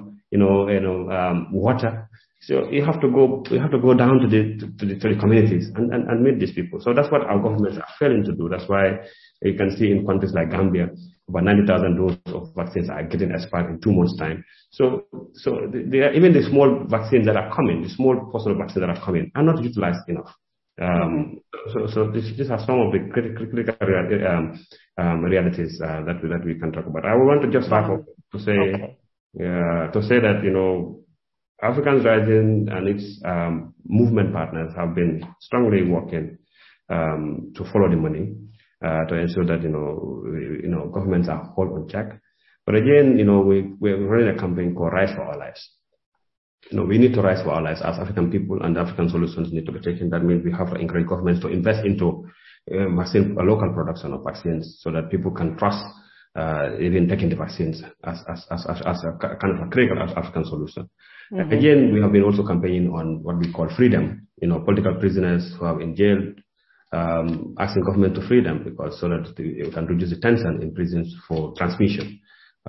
S4: water. So you have to go down to the communities and meet these people. So that's what our governments are failing to do. That's why you can see in countries like Gambia, about 90,000 doses of vaccines are getting expired in 2 months' time. So even the small vaccines that are coming, the small personal vaccines that are coming, are not utilized enough. So these are some of the critical realities that we can talk about. I want to just wrap up to say that Africans Rising and its movement partners have been strongly working to follow the money, to ensure that governments are held on check, But again, we're running a campaign called Rise for Our Lives. We need to rise for our lives as African people, and African solutions need to be taken. That means we have to encourage governments to invest into local production of vaccines so that people can trust even taking the vaccines as a kind of a critical African solution. Mm-hmm. Again, we have been also campaigning on what we call freedom. Political prisoners who are in jail, asking government to free them so that we can reduce the tension in prisons for transmission.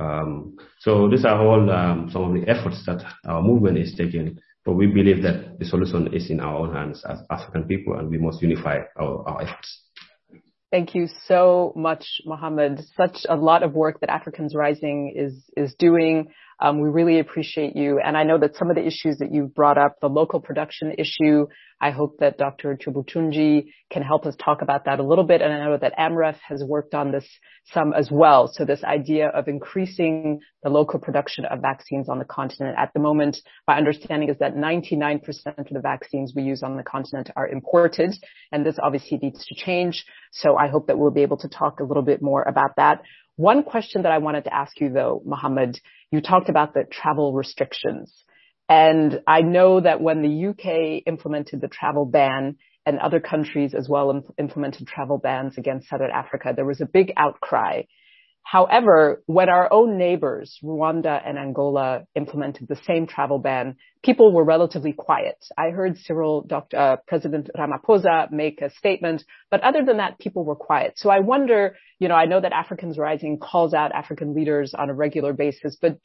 S4: So these are all some of the efforts that our movement is taking, but we believe that the solution is in our own hands as African people, and we must unify our efforts.
S1: Thank you so much, Mohammed. Such a lot of work that Africans Rising is doing. We really appreciate you. And I know that some of the issues that you brought up, the local production issue, I hope that Dr. Chibutunji can help us talk about that a little bit. And I know that AMREF has worked on this some as well. So this idea of increasing the local production of vaccines on the continent. At the moment, my understanding is that 99% of the vaccines we use on the continent are imported. And this obviously needs to change. So I hope that we'll be able to talk a little bit more about that. One question that I wanted to ask you, though, Mohammed, you talked about the travel restrictions. And I know that when the UK implemented the travel ban and other countries as well implemented travel bans against Southern Africa, there was a big outcry. However, when our own neighbors, Rwanda and Angola, implemented the same travel ban, people were relatively quiet. I heard President Ramaphosa make a statement, but other than that, people were quiet. So I wonder, I know that Africans Rising calls out African leaders on a regular basis, but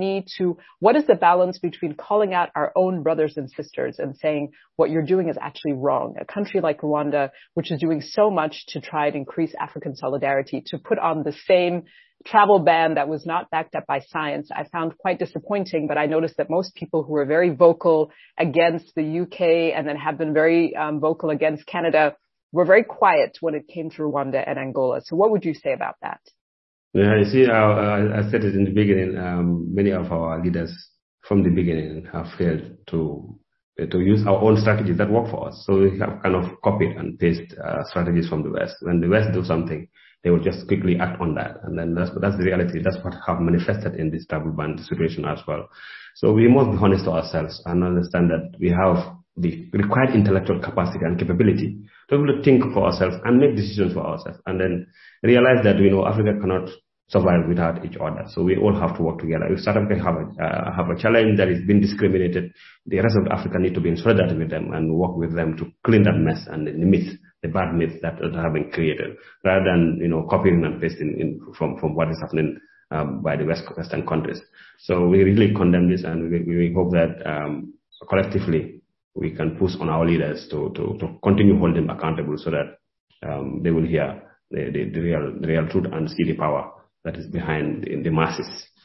S1: what is the balance between calling out our own brothers and sisters and saying what you're doing is actually wrong? A country like Rwanda, which is doing so much to try and increase African solidarity, to put on the same travel ban that was not backed up by science, I found quite disappointing. But I noticed that most people who were very vocal against the UK and then have been very vocal against Canada were very quiet when it came to Rwanda and Angola. So what would you say about that?
S4: Yeah, you see, I said it in the beginning, many of our leaders from the beginning have failed to use our own strategies that work for us. So we have kind of copied and pasted strategies from the West. When the West do something, they will just quickly act on that. And then that's the reality. That's what have manifested in this travel ban situation as well. So we must be honest to ourselves and understand that we have the required intellectual capacity and capability to be able to think for ourselves and make decisions for ourselves. And then realize that, Africa cannot survive without each other. So we all have to work together. If South Africa have a challenge that is being discriminated, the rest of Africa need to be in solidarity with them and work with them to clean that mess and the bad myths that have been created, rather than copying and pasting from what is happening by the Western countries. So we really condemn this, and we hope that collectively we can push on our leaders to continue holding them accountable, so that they will hear the real truth and see the power that is behind the masses.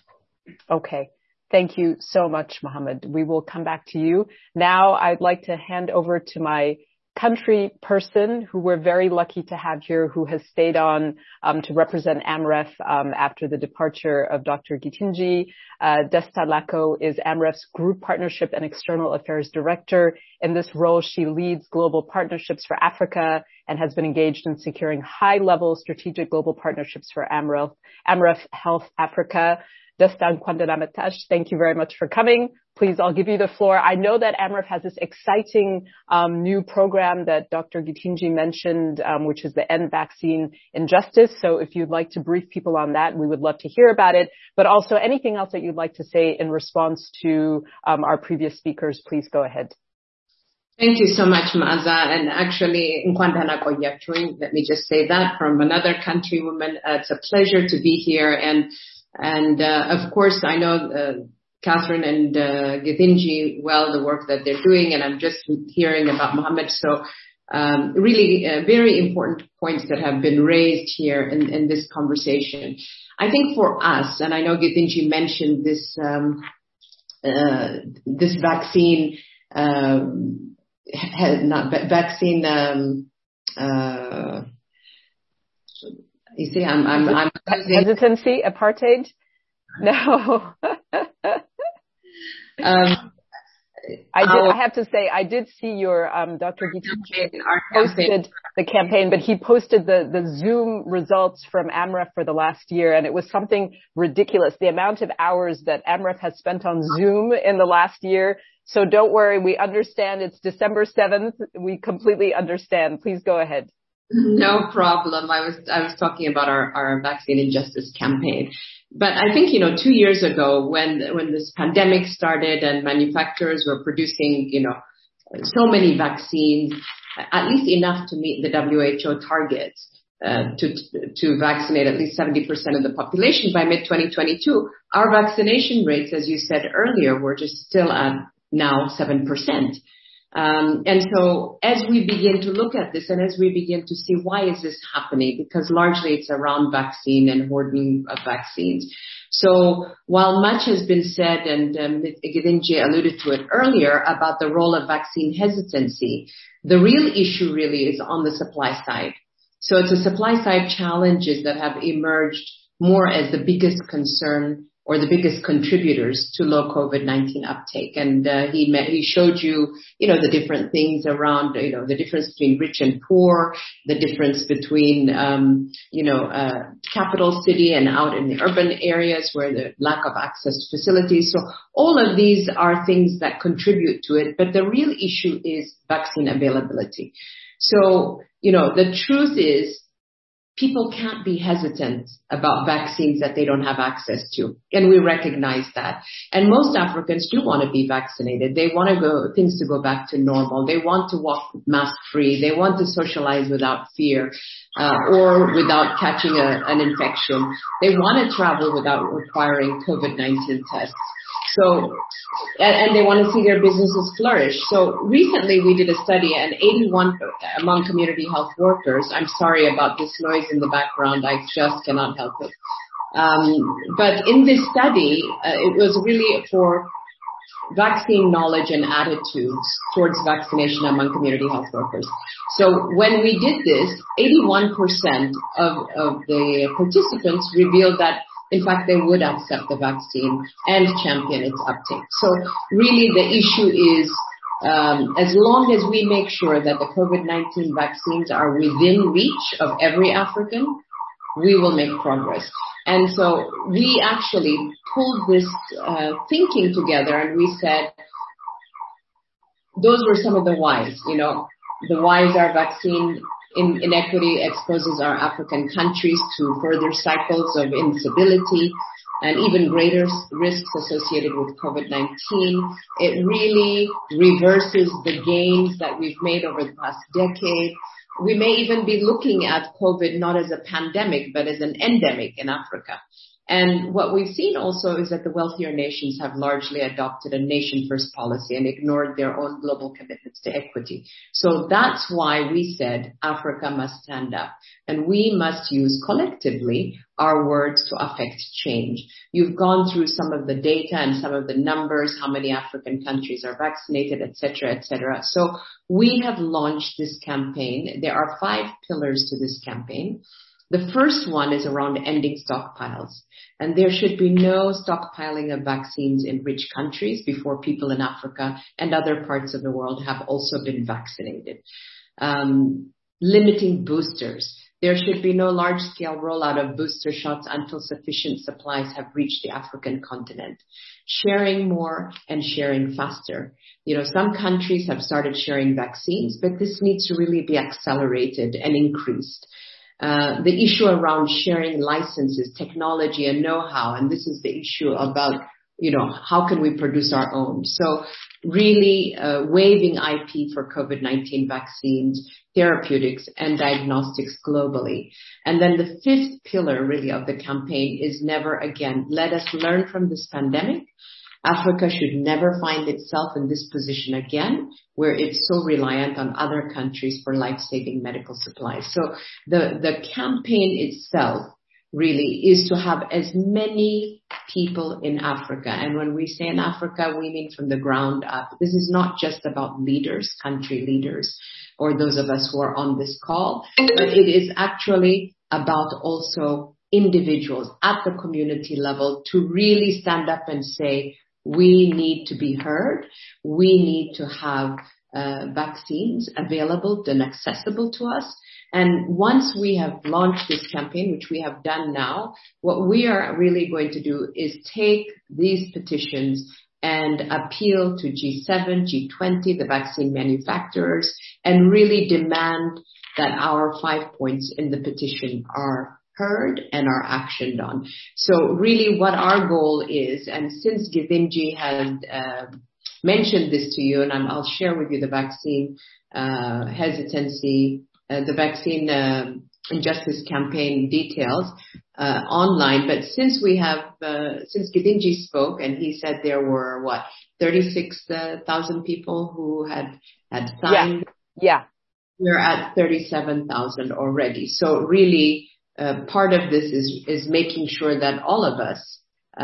S4: Okay.
S1: Thank you so much, Mohammed. We will come back to you. Now I'd like to hand over to my country person who we're very lucky to have here, who has stayed on to represent AMREF after the departure of Dr. Githinji. Desta Lako is AMREF's Group Partnership and External Affairs Director. In this role, she leads global partnerships for Africa and has been engaged in securing high-level strategic global partnerships for AMREF Health Africa. Desta Nkwandalametash, thank you very much for coming. Please, I'll give you the floor. I know that AMREF has this exciting new program that Dr. Githinji mentioned, which is the End Vaccine Injustice. So if you'd like to brief people on that, we would love to hear about it. But also anything else that you'd like to say in response to our previous speakers, please go ahead.
S5: Thank you so much, Maza. And actually, Nkwandana Koyachwin, let me just say that from another countrywoman. It's a pleasure to be here. And of course, I know Catherine and Githinji well, the work that they're doing, and I'm just hearing about Mohammed. So really very important points that have been raised here in this conversation. I think for us, and I know Githinji mentioned this this vaccine, you see, I'm
S1: hesitancy, apartheid. No. I have to say, I did see your, Dr. Githinji posted the campaign, but he posted the Zoom results from AMREF for the last year, and it was something ridiculous. The amount of hours that AMREF has spent on Zoom in the last year. So don't worry, we understand it's December 7th. We completely understand. Please go ahead.
S5: No problem. I was talking about our vaccine injustice campaign. But I think, 2 years ago when this pandemic started and manufacturers were producing, so many vaccines, at least enough to meet the WHO targets, to vaccinate at least 70% of the population by mid-2022, our vaccination rates, as you said earlier, were just still at now 7%. And so as we begin to look at this and as we begin to see why is this happening, because largely it's around vaccine and hoarding of vaccines. So while much has been said, and Ms. Githinji alluded to it earlier about the role of vaccine hesitancy, the real issue really is on the supply side. So it's the supply side challenges that have emerged more as the biggest concern or the biggest contributors to low COVID-19 uptake. And he showed you, the different things around, the difference between rich and poor, the difference between, capital city and out in the urban areas where the lack of access to facilities. So all of these are things that contribute to it. But the real issue is vaccine availability. So, the truth is, people can't be hesitant about vaccines that they don't have access to. And we recognize that. And most Africans do want to be vaccinated. They want things to go back to normal. They want to walk mask free. They want to socialize without fear, or without catching an infection. They want to travel without requiring COVID-19 tests. So, and they want to see their businesses flourish. So recently we did a study, and 81 among community health workers. I'm sorry about this noise in the background. I just cannot help it. But in this study, it was really for vaccine knowledge and attitudes towards vaccination among community health workers. So when we did this, 81% of the participants revealed that in fact, they would accept the vaccine and champion its uptake. So really the issue is, as long as we make sure that the COVID-19 vaccines are within reach of every African, we will make progress. And so we actually pulled this thinking together, and we said, those were some of the whys. The whys are vaccine inequity exposes our African countries to further cycles of instability and even greater risks associated with COVID-19. It really reverses the gains that we've made over the past decade. We may even be looking at COVID not as a pandemic, but as an endemic in Africa. And what we've seen also is that the wealthier nations have largely adopted a nation-first policy and ignored their own global commitments to equity. So that's why we said Africa must stand up, and we must use collectively our words to affect change. You've gone through some of the data and some of the numbers, how many African countries are vaccinated, et cetera, et cetera. So we have launched this campaign. There are 5 pillars to this campaign. The first one is around ending stockpiles. And there should be no stockpiling of vaccines in rich countries before people in Africa and other parts of the world have also been vaccinated. Limiting boosters. There should be no large-scale rollout of booster shots until sufficient supplies have reached the African continent. Sharing more and sharing faster. Some countries have started sharing vaccines, but this needs to really be accelerated and increased. The issue around sharing licenses, technology, and know-how, and this is the issue about, how can we produce our own? So really waiving IP for COVID-19 vaccines, therapeutics, and diagnostics globally. And then the 5th pillar really of the campaign is never again. Let us learn from this pandemic. Africa should never find itself in this position again, where it's so reliant on other countries for life-saving medical supplies. So the campaign itself really is to have as many people in Africa. And when we say in Africa, we mean from the ground up. This is not just about leaders, country leaders, or those of us who are on this call, but it is actually about also individuals at the community level to really stand up and say, We need to be heard. We need to have vaccines available and accessible to us. And once we have launched this campaign, which we have done now, what we are really going to do is take these petitions and appeal to G7, G20, the vaccine manufacturers, and really demand that our 5 points in the petition are heard and are actioned on. So really what our goal is, and since Githinji has mentioned this to you, and I'll share with you the vaccine hesitancy, the vaccine injustice campaign details online. But since since Githinji spoke and he said there were 36,000 people who had signed.
S1: Yeah.
S5: We're at 37,000 already. So really, part of this is making sure that all of us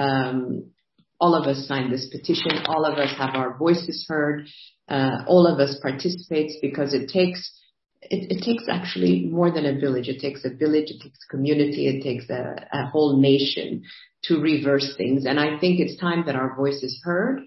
S5: sign this petition, all of us have our voices heard, all of us participate, because it takes actually more than a village. It takes a village, it takes a community, it takes a whole nation to reverse things. And I think it's time that our voice is heard.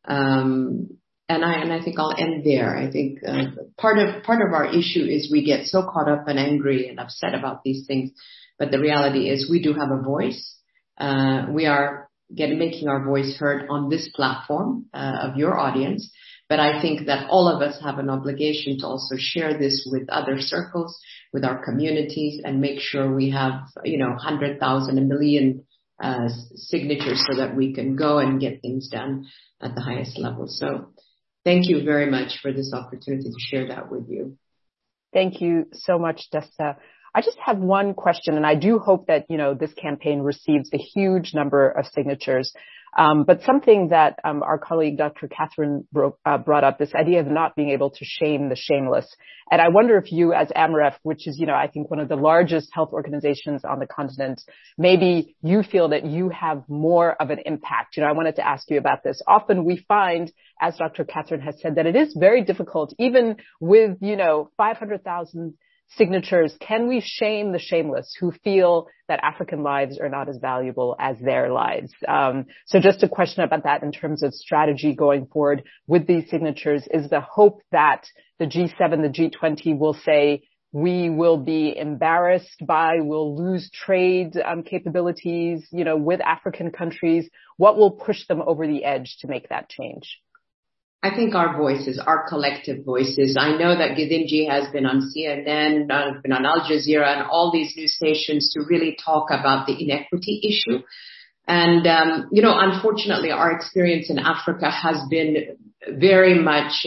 S5: And I think I'll end there. I think part of our issue is we get so caught up and angry and upset about these things, but the reality is we do have a voice. We are making our voice heard on this platform of your audience. But I think that all of us have an obligation to also share this with other circles, with our communities, and make sure we have 100,000, 1 million signatures so that we can go and get things done at the highest level. So thank you very much for this opportunity to share that with you.
S1: Thank you so much, Desta. I just have one question, and I do hope that, this campaign receives a huge number of signatures. But something that our colleague, Dr. Catherine, brought up, this idea of not being able to shame the shameless. And I wonder if you, as AMREF, which is, I think one of the largest health organizations on the continent, maybe you feel that you have more of an impact. I wanted to ask you about this. Often we find, as Dr. Catherine has said, that it is very difficult, even with, 500,000 signatures. Can we shame the shameless who feel that African lives are not as valuable as their lives? So just a question about that in terms of strategy going forward with these signatures. Is the hope that the G7, the G20 will say, we will be embarrassed by, we'll lose trade capabilities, with African countries? What will push them over the edge to make that change?
S5: I think our voices, our collective voices. I know that Githinji has been on CNN, been on Al Jazeera, and all these news stations to really talk about the inequity issue. And, unfortunately, our experience in Africa has been very much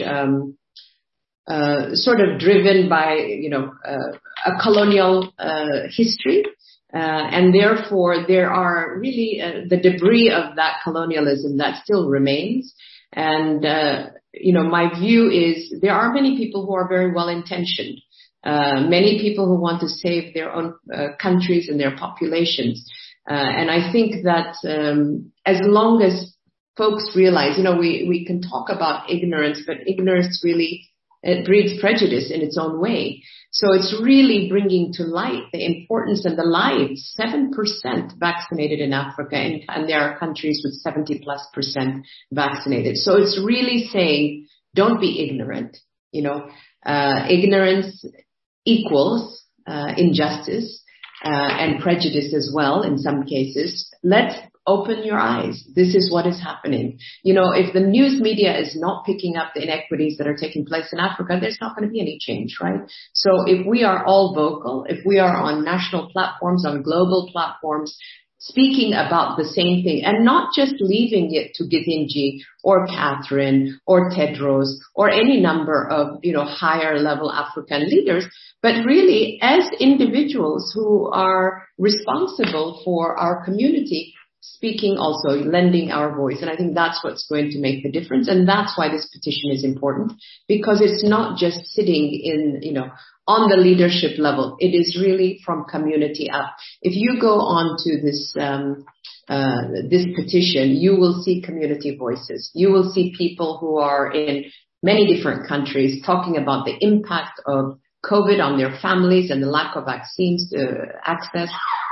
S5: sort of driven by, a colonial history. And therefore, there are really the debris of that colonialism that still remains. And, my view is there are many people who are very well intentioned, many people who want to save their own countries and their populations. And I think that as long as folks realize, we can talk about ignorance, but ignorance really, it breeds prejudice in its own way. So it's really bringing to light the importance of the lives. 7% vaccinated in Africa, and there are countries with 70+% vaccinated. So it's really saying, don't be ignorant. Ignorance equals injustice and prejudice as well in some cases. Let's open your eyes. This is what is happening. If the news media is not picking up the inequities that are taking place in Africa, there's not going to be any change, right? So if we are all vocal, if we are on national platforms, on global platforms, speaking about the same thing and not just leaving it to Githinji or Catherine or Tedros or any number of, higher level African leaders, but really as individuals who are responsible for our community, speaking also, lending our voice. And I think that's what's going to make the difference. And that's why this petition is important, because it's not just sitting in, on the leadership level. It is really from community up. If you go on to this, this petition, you will see community voices. You will see people who are in many different countries talking about the impact of COVID on their families and the lack of vaccines access.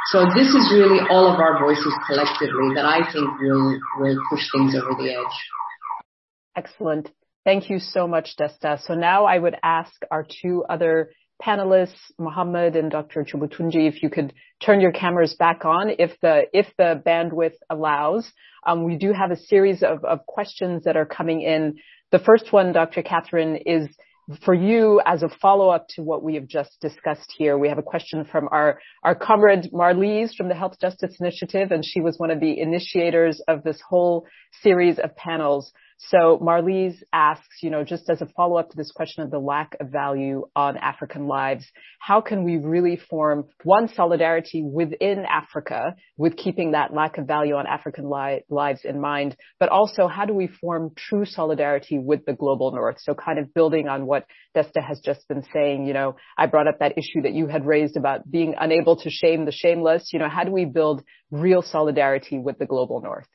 S5: So this is really all of our voices collectively that I think will push things over the edge.
S1: Excellent. Thank you so much, Desta. So now I would ask our two other panelists, Mohammed and Dr. Chibutunji, if you could turn your cameras back on if the bandwidth allows. We do have a series of questions that are coming in. The first one, Dr. Catherine, is for you as a follow-up to what we have just discussed here. We have a question from our comrade Marlies from the Health Justice Initiative, and she was one of the initiators of this whole series of panels. So Marlies asks, just as a follow-up to this question of the lack of value on African lives, how can we really form one solidarity within Africa with keeping that lack of value on African lives in mind, but also how do we form true solidarity with the global north? So kind of building on what Desta has just been saying, I brought up that issue that you had raised about being unable to shame the shameless. How do we build real solidarity with the global north?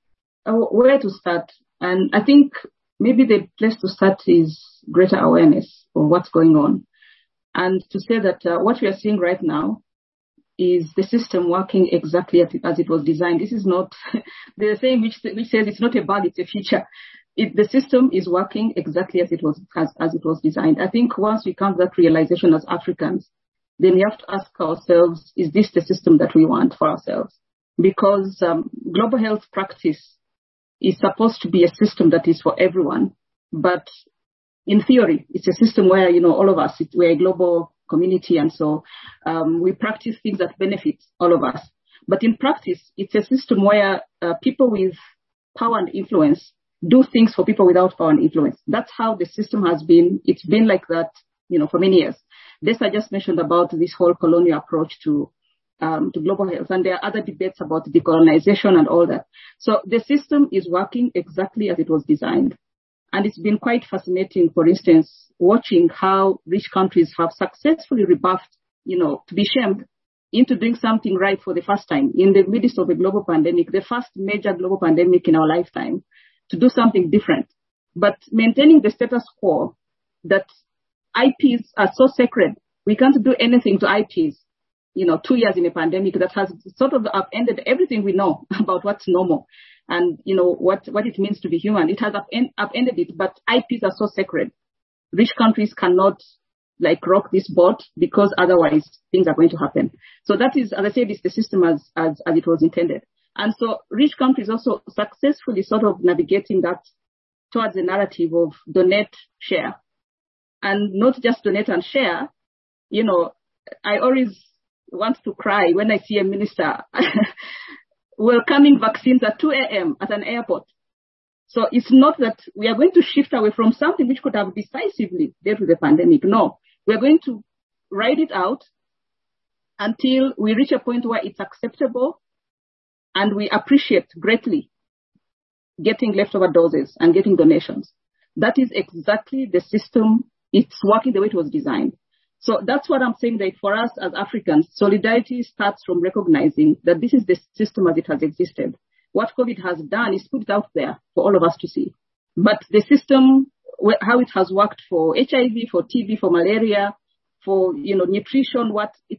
S3: Where to start? And I think maybe the place to start is greater awareness of what's going on. And to say that what we are seeing right now is the system working exactly as it was designed. This is not the saying which says it's not a bug, it's a feature. The system is working exactly as it was designed. I think once we come to that realization as Africans, then we have to ask ourselves, is this the system that we want for ourselves? Because global health practice is supposed to be a system that is for everyone. But in theory, it's a system where, all of us, we're a global community. And so we practice things that benefit all of us. But in practice, it's a system where people with power and influence do things for people without power and influence. That's how the system has been. It's been like that, for many years. This I just mentioned about this whole colonial approach to global health. And there are other debates about decolonization and all that. So the system is working exactly as it was designed. And it's been quite fascinating, for instance, watching how rich countries have successfully rebuffed, to be shamed into doing something right for the first time in the midst of a global pandemic, the first major global pandemic in our lifetime, to do something different. But maintaining the status quo that IPs are so sacred, we can't do anything to IPs. 2 years in a pandemic that has sort of upended everything we know about what's normal and, what it means to be human. It has upended it, but IPs are so sacred. Rich countries cannot rock this boat because otherwise things are going to happen. So that is, as I said, it's the system as it was intended. And so rich countries also successfully sort of navigating that towards the narrative of donate, share. And not just donate and share. I always want to cry when I see a minister welcoming vaccines at 2 a.m. at an airport. So it's not that we are going to shift away from something which could have decisively dealt with the pandemic. No, we're going to ride it out until we reach a point where it's acceptable and we appreciate greatly getting leftover doses and getting donations. That is exactly the system. It's working the way it was designed. So that's what I'm saying, that for us as Africans, solidarity starts from recognizing that this is the system as it has existed. What COVID has done is put it out there for all of us to see. But the system, how it has worked for HIV, for TB, for malaria, for, nutrition,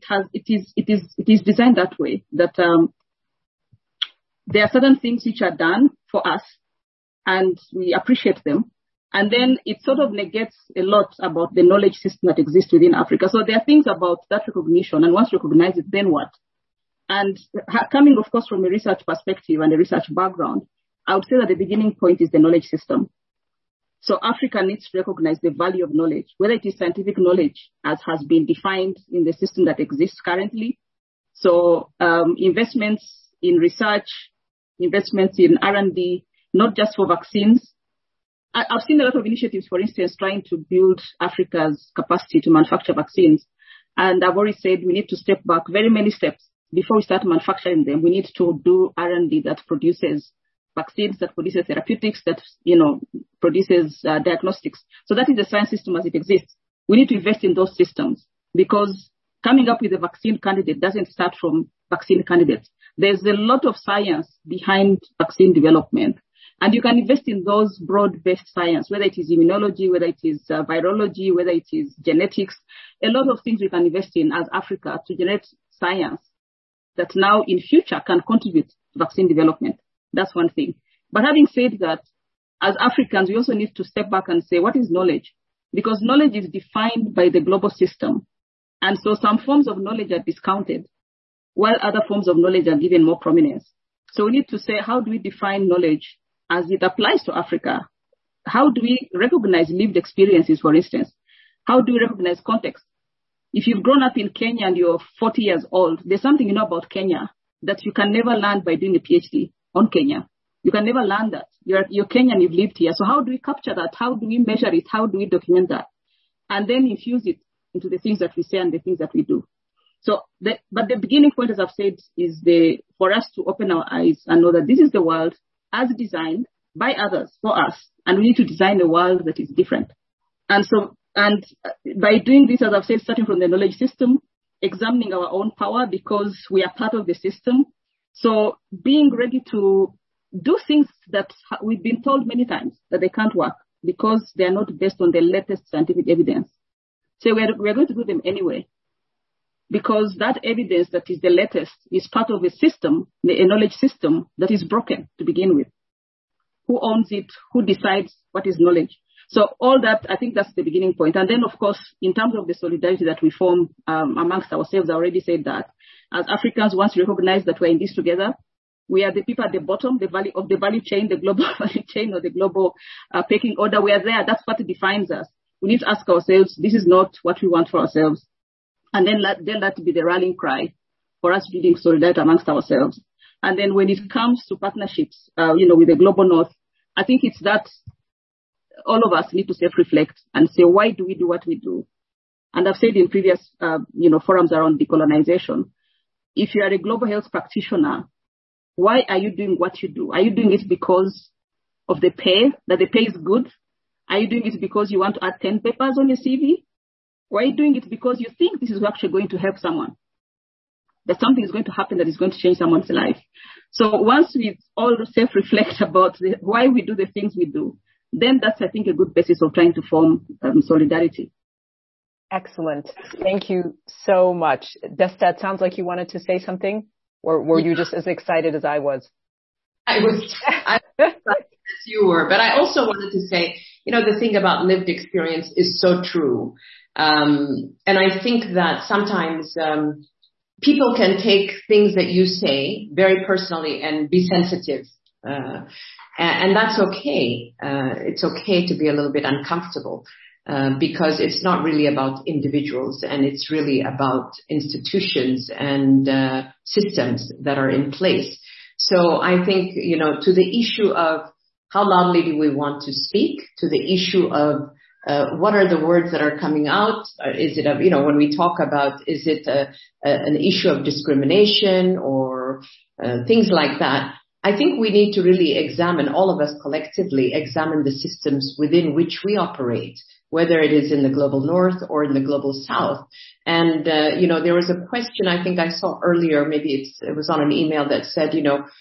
S3: it is designed that way, that there are certain things which are done for us and we appreciate them. And then it sort of negates a lot about the knowledge system that exists within Africa. So there are things about that recognition, and once recognized, then what? And coming, of course, from a research perspective and a research background, I would say that the beginning point is the knowledge system. So Africa needs to recognize the value of knowledge, whether it is scientific knowledge as has been defined in the system that exists currently. So investments in research, investments in R&D, not just for vaccines. I've seen a lot of initiatives, for instance, trying to build Africa's capacity to manufacture vaccines. And I've already said we need to step back very many steps before we start manufacturing them. We need to do R&D that produces vaccines, that produces therapeutics, that, produces diagnostics. So that is the science system as it exists. We need to invest in those systems because coming up with a vaccine candidate doesn't start from vaccine candidates. There's a lot of science behind vaccine development. And you can invest in those broad-based science, whether it is immunology, whether it is virology, whether it is genetics, a lot of things we can invest in as Africa to generate science that now in future can contribute to vaccine development. That's one thing. But having said that, as Africans, we also need to step back and say, what is knowledge? Because knowledge is defined by the global system. And so some forms of knowledge are discounted, while other forms of knowledge are given more prominence. So we need to say, how do we define knowledge as it applies to Africa? How do we recognize lived experiences, for instance? How do we recognize context? If you've grown up in Kenya and you're 40 years old, there's something you know about Kenya that you can never learn by doing a PhD on Kenya. You can never learn that. You're Kenyan, you've lived here. So how do we capture that? How do we measure it? How do we document that? And then infuse it into the things that we say and the things that we do. So, but the beginning point, as I've said, is for us to open our eyes and know that this is the world as designed by others for us. And we need to design a world that is different. And by doing this, as I've said, starting from the knowledge system, examining our own power because we are part of the system. So being ready to do things that we've been told many times that they can't work because they are not based on the latest scientific evidence. So we're going to do them anyway, because that evidence that is the latest is part of a system, a knowledge system that is broken to begin with. Who owns it? Who decides what is knowledge? So all that, I think that's the beginning point. And then, of course, in terms of the solidarity that we form amongst ourselves, I already said that. As Africans, once we recognize that we're in this together, we are the people at the bottom, the value chain, the global value chain, or the global pecking order. We are there. That's what defines us. We need to ask ourselves, this is not what we want for ourselves. And then let that be the rallying cry for us building solidarity amongst ourselves. And then when it comes to partnerships, with the global north, I think it's that all of us need to self-reflect and say, why do we do what we do? And I've said in previous, forums around decolonization, if you are a global health practitioner, why are you doing what you do? Are you doing it because of the pay, that the pay is good? Are you doing it because you want to add 10 papers on your CV? Or are you doing it because you think this is actually going to help someone? That something is going to happen that is going to change someone's life. So once we all self-reflect about why we do the things we do, then that's, I think, a good basis of trying to form solidarity.
S1: Excellent. Thank you so much. Desta, it sounds like you wanted to say something, or were you just as excited as I was?
S5: I was excited as you were, but I also wanted to say, the thing about lived experience is so true. And I think that sometimes people can take things that you say very personally and be sensitive. And that's okay. It's okay to be a little bit uncomfortable because it's not really about individuals, and it's really about institutions and systems that are in place. So I think, to the issue of how loudly do we want to speak, to the issue of what are the words that are coming out? Is it when we talk about, is it an issue of discrimination or things like that? I think we need to really examine, all of us collectively, examine the systems within which we operate, whether it is in the global north or in the global south. And, there was a question I think I saw earlier, maybe it was on an email that said,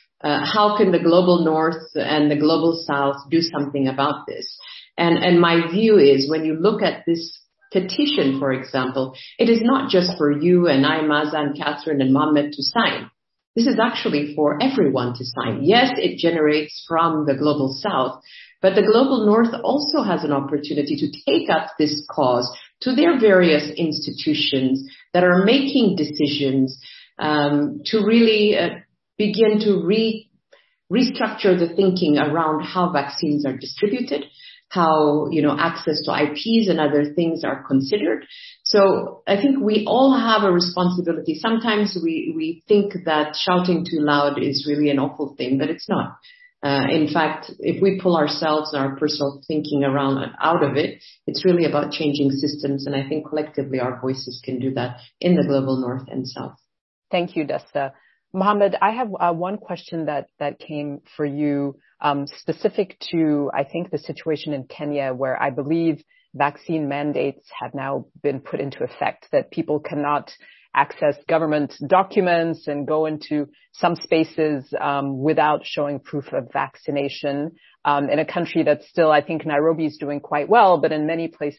S5: how can the global north and the global south do something about this? And my view is, when you look at this petition, for example, it is not just for you and I, Maza and Catherine and Mohammed to sign. This is actually for everyone to sign. Yes, it generates from the global south, but the global north also has an opportunity to take up this cause to their various institutions that are making decisions to really begin to restructure the thinking around how vaccines are distributed, how, access to IPs and other things are considered. So I think we all have a responsibility. Sometimes we think that shouting too loud is really an awful thing, but it's not. In fact, if we pull ourselves and our personal thinking out of it, it's really about changing systems. And I think collectively our voices can do that in the global north and south.
S1: Thank you, Desta. Mohammed, I have one question that came for you, specific to, I think, the situation in Kenya, where I believe vaccine mandates have now been put into effect, that people cannot access government documents and go into some spaces without showing proof of vaccination, in a country that's still, I think Nairobi is doing quite well, but in many places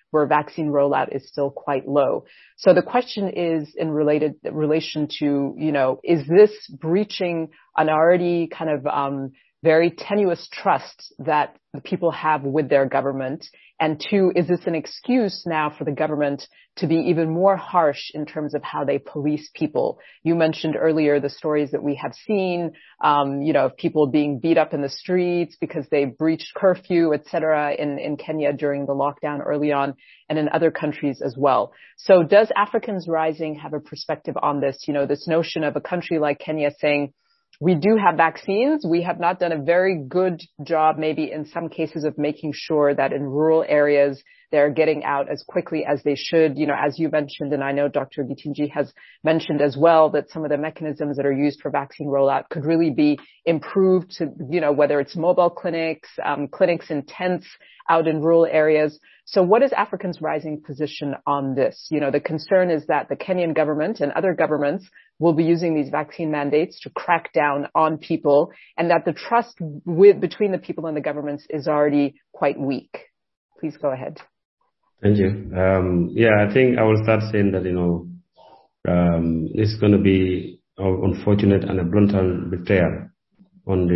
S1: where vaccine rollout is still quite low. So the question is in relation to, is this breaching an already kind of very tenuous trust that the people have with their government? And two, is this an excuse now for the government to be even more harsh in terms of how they police people? You mentioned earlier the stories that we have seen, of people being beat up in the streets because they breached curfew, et cetera, in Kenya during the lockdown early on, and in other countries as well. So does Africans Rising have a perspective on this? This notion of a country like Kenya saying, we do have vaccines. We have not done a very good job, maybe in some cases, of making sure that in rural areas they're getting out as quickly as they should. As you mentioned, and I know Dr. Gitinji has mentioned as well, that some of the mechanisms that are used for vaccine rollout could really be improved to, whether it's mobile clinics, clinics in tents out in rural areas. So what is Africans Rising position on this? The concern is that the Kenyan government and other governments will be using these vaccine mandates to crack down on people, and that the trust between the people and the governments is already quite weak. Please go ahead.
S4: Thank you. I think I will start saying that, it's going to be unfortunate and a brutal betrayal on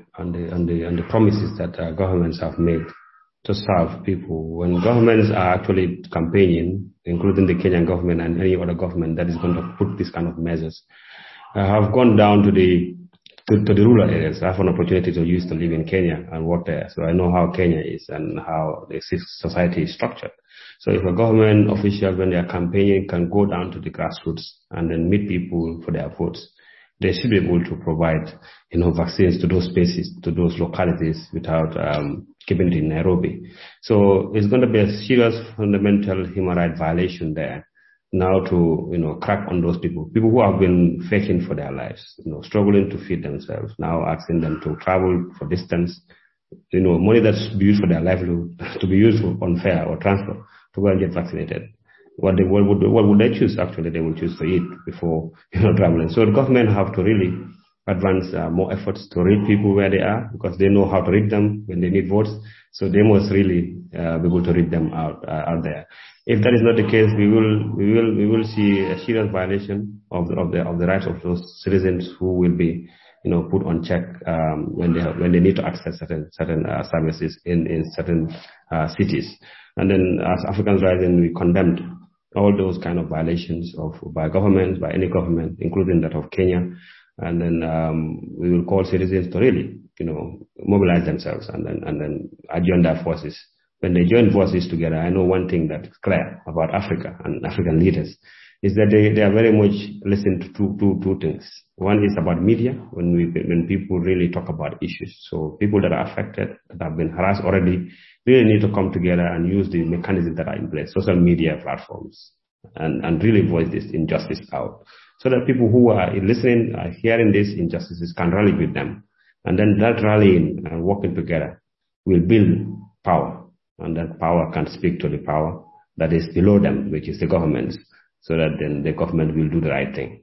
S4: the promises that governments have made to serve people. When governments are actually campaigning, including the Kenyan government and any other government that is going to put this kind of measures, I have gone down to the rural areas. I have an opportunity to live in Kenya and work there, so I know how Kenya is and how the society is structured. So if a government official, when they are campaigning, can go down to the grassroots and then meet people for their votes, they should be able to provide, vaccines to those spaces, to those localities without keeping it in Nairobi. So it's going to be a serious fundamental human rights violation there now to, crack on those people who have been faking for their lives, struggling to feed themselves, now asking them to travel for distance, money that's used for their livelihood to be used on fare or transport to go and get vaccinated. What would they choose? Actually, they will choose to eat before, traveling. So the government have to really advance more efforts to read people where they are, because they know how to read them when they need votes. So they must really be able to read them out there. If that is not the case, we will see a serious violation of the rights of those citizens who will be, put on check when they need to access certain services in certain cities. And then, as Africans Rising, we condemned all those kind of violations by governments, by any government, including that of Kenya. And then we will call citizens to really, mobilize themselves and then join their forces. When they join forces together, I know one thing that is clear about Africa and African leaders is that they are very much listening to two things. One is about media, when people really talk about issues. So people that are affected, that have been harassed already, really need to come together and use the mechanisms that are in place, social media platforms, and really voice this injustice out, so that people who are listening, are hearing these injustices, can rally with them. And then that rallying and working together will build power, and that power can speak to the power that is below them, which is the governments, so that then the government will do the right thing.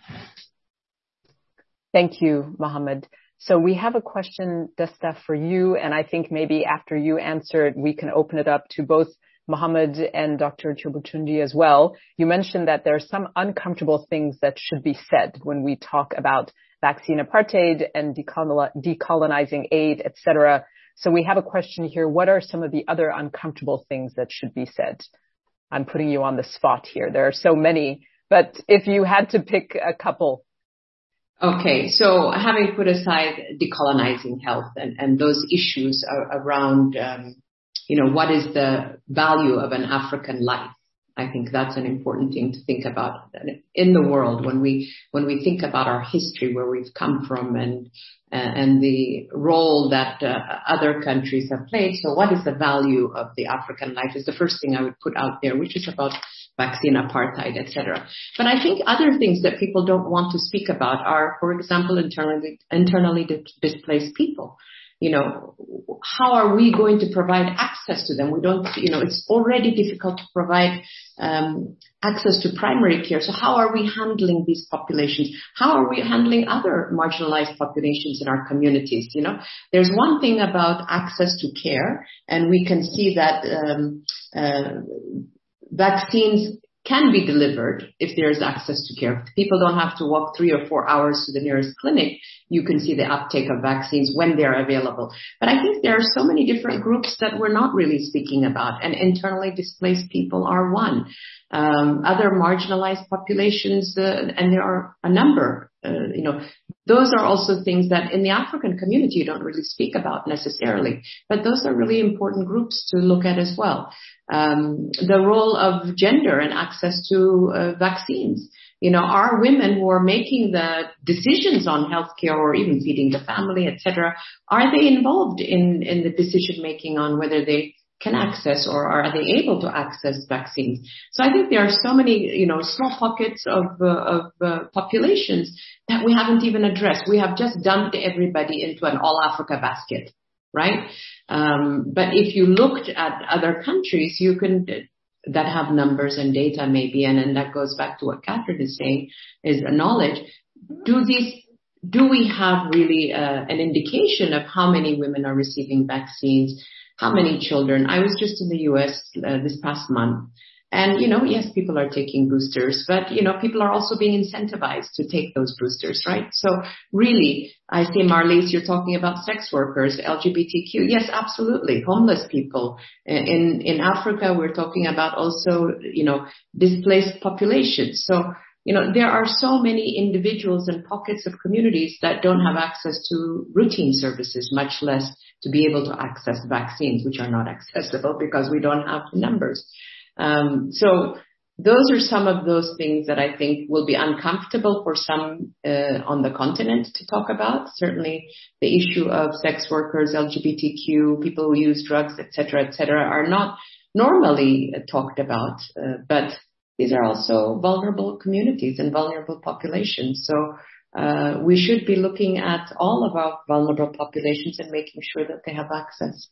S1: Thank you, Mohammed. So we have a question, Desta, for you, and I think maybe after you answer it, we can open it up to both Mohammed and Dr. Chibutunji as well. You mentioned that there are some uncomfortable things that should be said when we talk about vaccine apartheid and decolonizing aid, etc. So we have a question here. What are some of the other uncomfortable things that should be said? I'm putting you on the spot here. There are so many, but if you had to pick a couple.
S5: Okay, so having put aside decolonizing health and those issues around, what is the value of an African life? I think that's an important thing to think about in the world when we think about our history, where we've come from, and the role that other countries have played. So what is the value of the African life is the first thing I would put out there, which is about vaccine apartheid, etc. But I think other things that people don't want to speak about are, for example, internally displaced people. how are we going to provide access to them? We don't, it's already difficult to provide access to primary care. So how are we handling these populations? How are we handling other marginalized populations in our communities? There's one thing about access to care, and we can see that vaccines can be delivered if there is access to care. If people don't have to walk 3 or 4 hours to the nearest clinic, you can see the uptake of vaccines when they're available. But I think there are so many different groups that we're not really speaking about, and internally displaced people are one. Other marginalized populations, and there are a number, those are also things that in the African community you don't really speak about necessarily, but those are really important groups to look at as well. The role of gender and access to vaccines. Are women who are making the decisions on healthcare or even feeding the family, etc., are they involved in the decision making on whether they can access or are they able to access vaccines? So I think there are so many, small pockets of populations that we haven't even addressed. We have just dumped everybody into an all Africa basket, right? But if you looked at other countries, that have numbers and data maybe, and that goes back to what Catherine is saying, is a knowledge. Do we have really an indication of how many women are receiving vaccines? How many children? I was just in the U.S. This past month. And, yes, people are taking boosters, but, people are also being incentivized to take those boosters, right? So really, I say, Marlies, you're talking about sex workers, LGBTQ. Yes, absolutely. Homeless people. In Africa, we're talking about also, displaced populations. So, there are so many individuals and pockets of communities that don't have access to routine services, much less to be able to access vaccines, which are not accessible because we don't have the numbers. So those are some of those things that I think will be uncomfortable for some on the continent to talk about. Certainly the issue of sex workers, LGBTQ, people who use drugs, et cetera, are not normally talked about. But these are also vulnerable communities and vulnerable populations. So we should be looking at all of our vulnerable populations and making sure that they have access.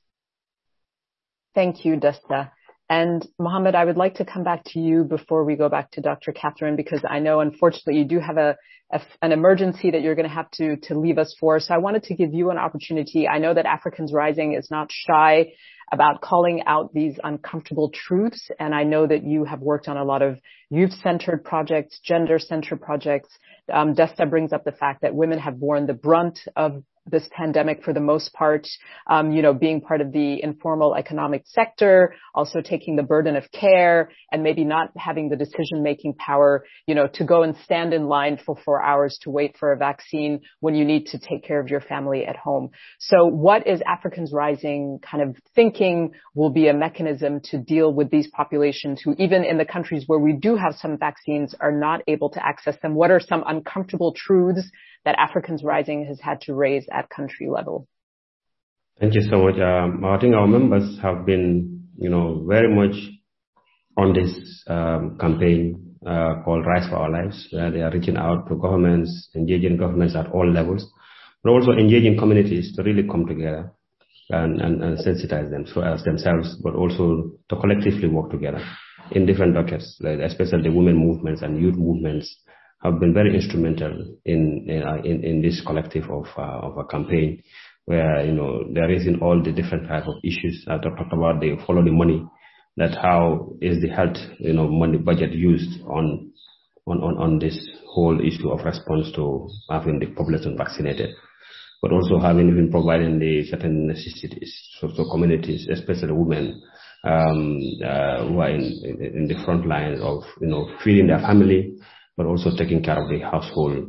S1: Thank you, Desta. And Mohammed, I would like to come back to you before we go back to Dr. Catherine, because I know, unfortunately, you do have an emergency that you're going to have to leave us for. So I wanted to give you an opportunity. I know that Africans Rising is not shy about calling out these uncomfortable truths. And I know that you have worked on a lot of youth-centered projects, gender-centered projects. Desta brings up the fact that women have borne the brunt of this pandemic for the most part, being part of the informal economic sector, also taking the burden of care and maybe not having the decision-making power, to go and stand in line for 4 hours to wait for a vaccine when you need to take care of your family at home. So what is Africans Rising kind of thinking will be a mechanism to deal with these populations who, even in the countries where we do have some vaccines, are not able to access them? What are some uncomfortable truths that Africans Rising has had to raise at country level?
S4: Thank you so much. I think our members have been, very much on this campaign called Rise for Our Lives, where they are reaching out to governments, engaging governments at all levels, but also engaging communities to really come together and sensitize them so as themselves, but also to collectively work together in different buckets, especially the women movements and youth movements have been very instrumental in this collective of a campaign where, they're raising all the different type of issues. I talked about the follow the money, that how is the health, money budget used on this whole issue of response to having the population vaccinated, but also having even providing the certain necessities. So communities, especially women, who are in the front line of, feeding their family, but also taking care of the household,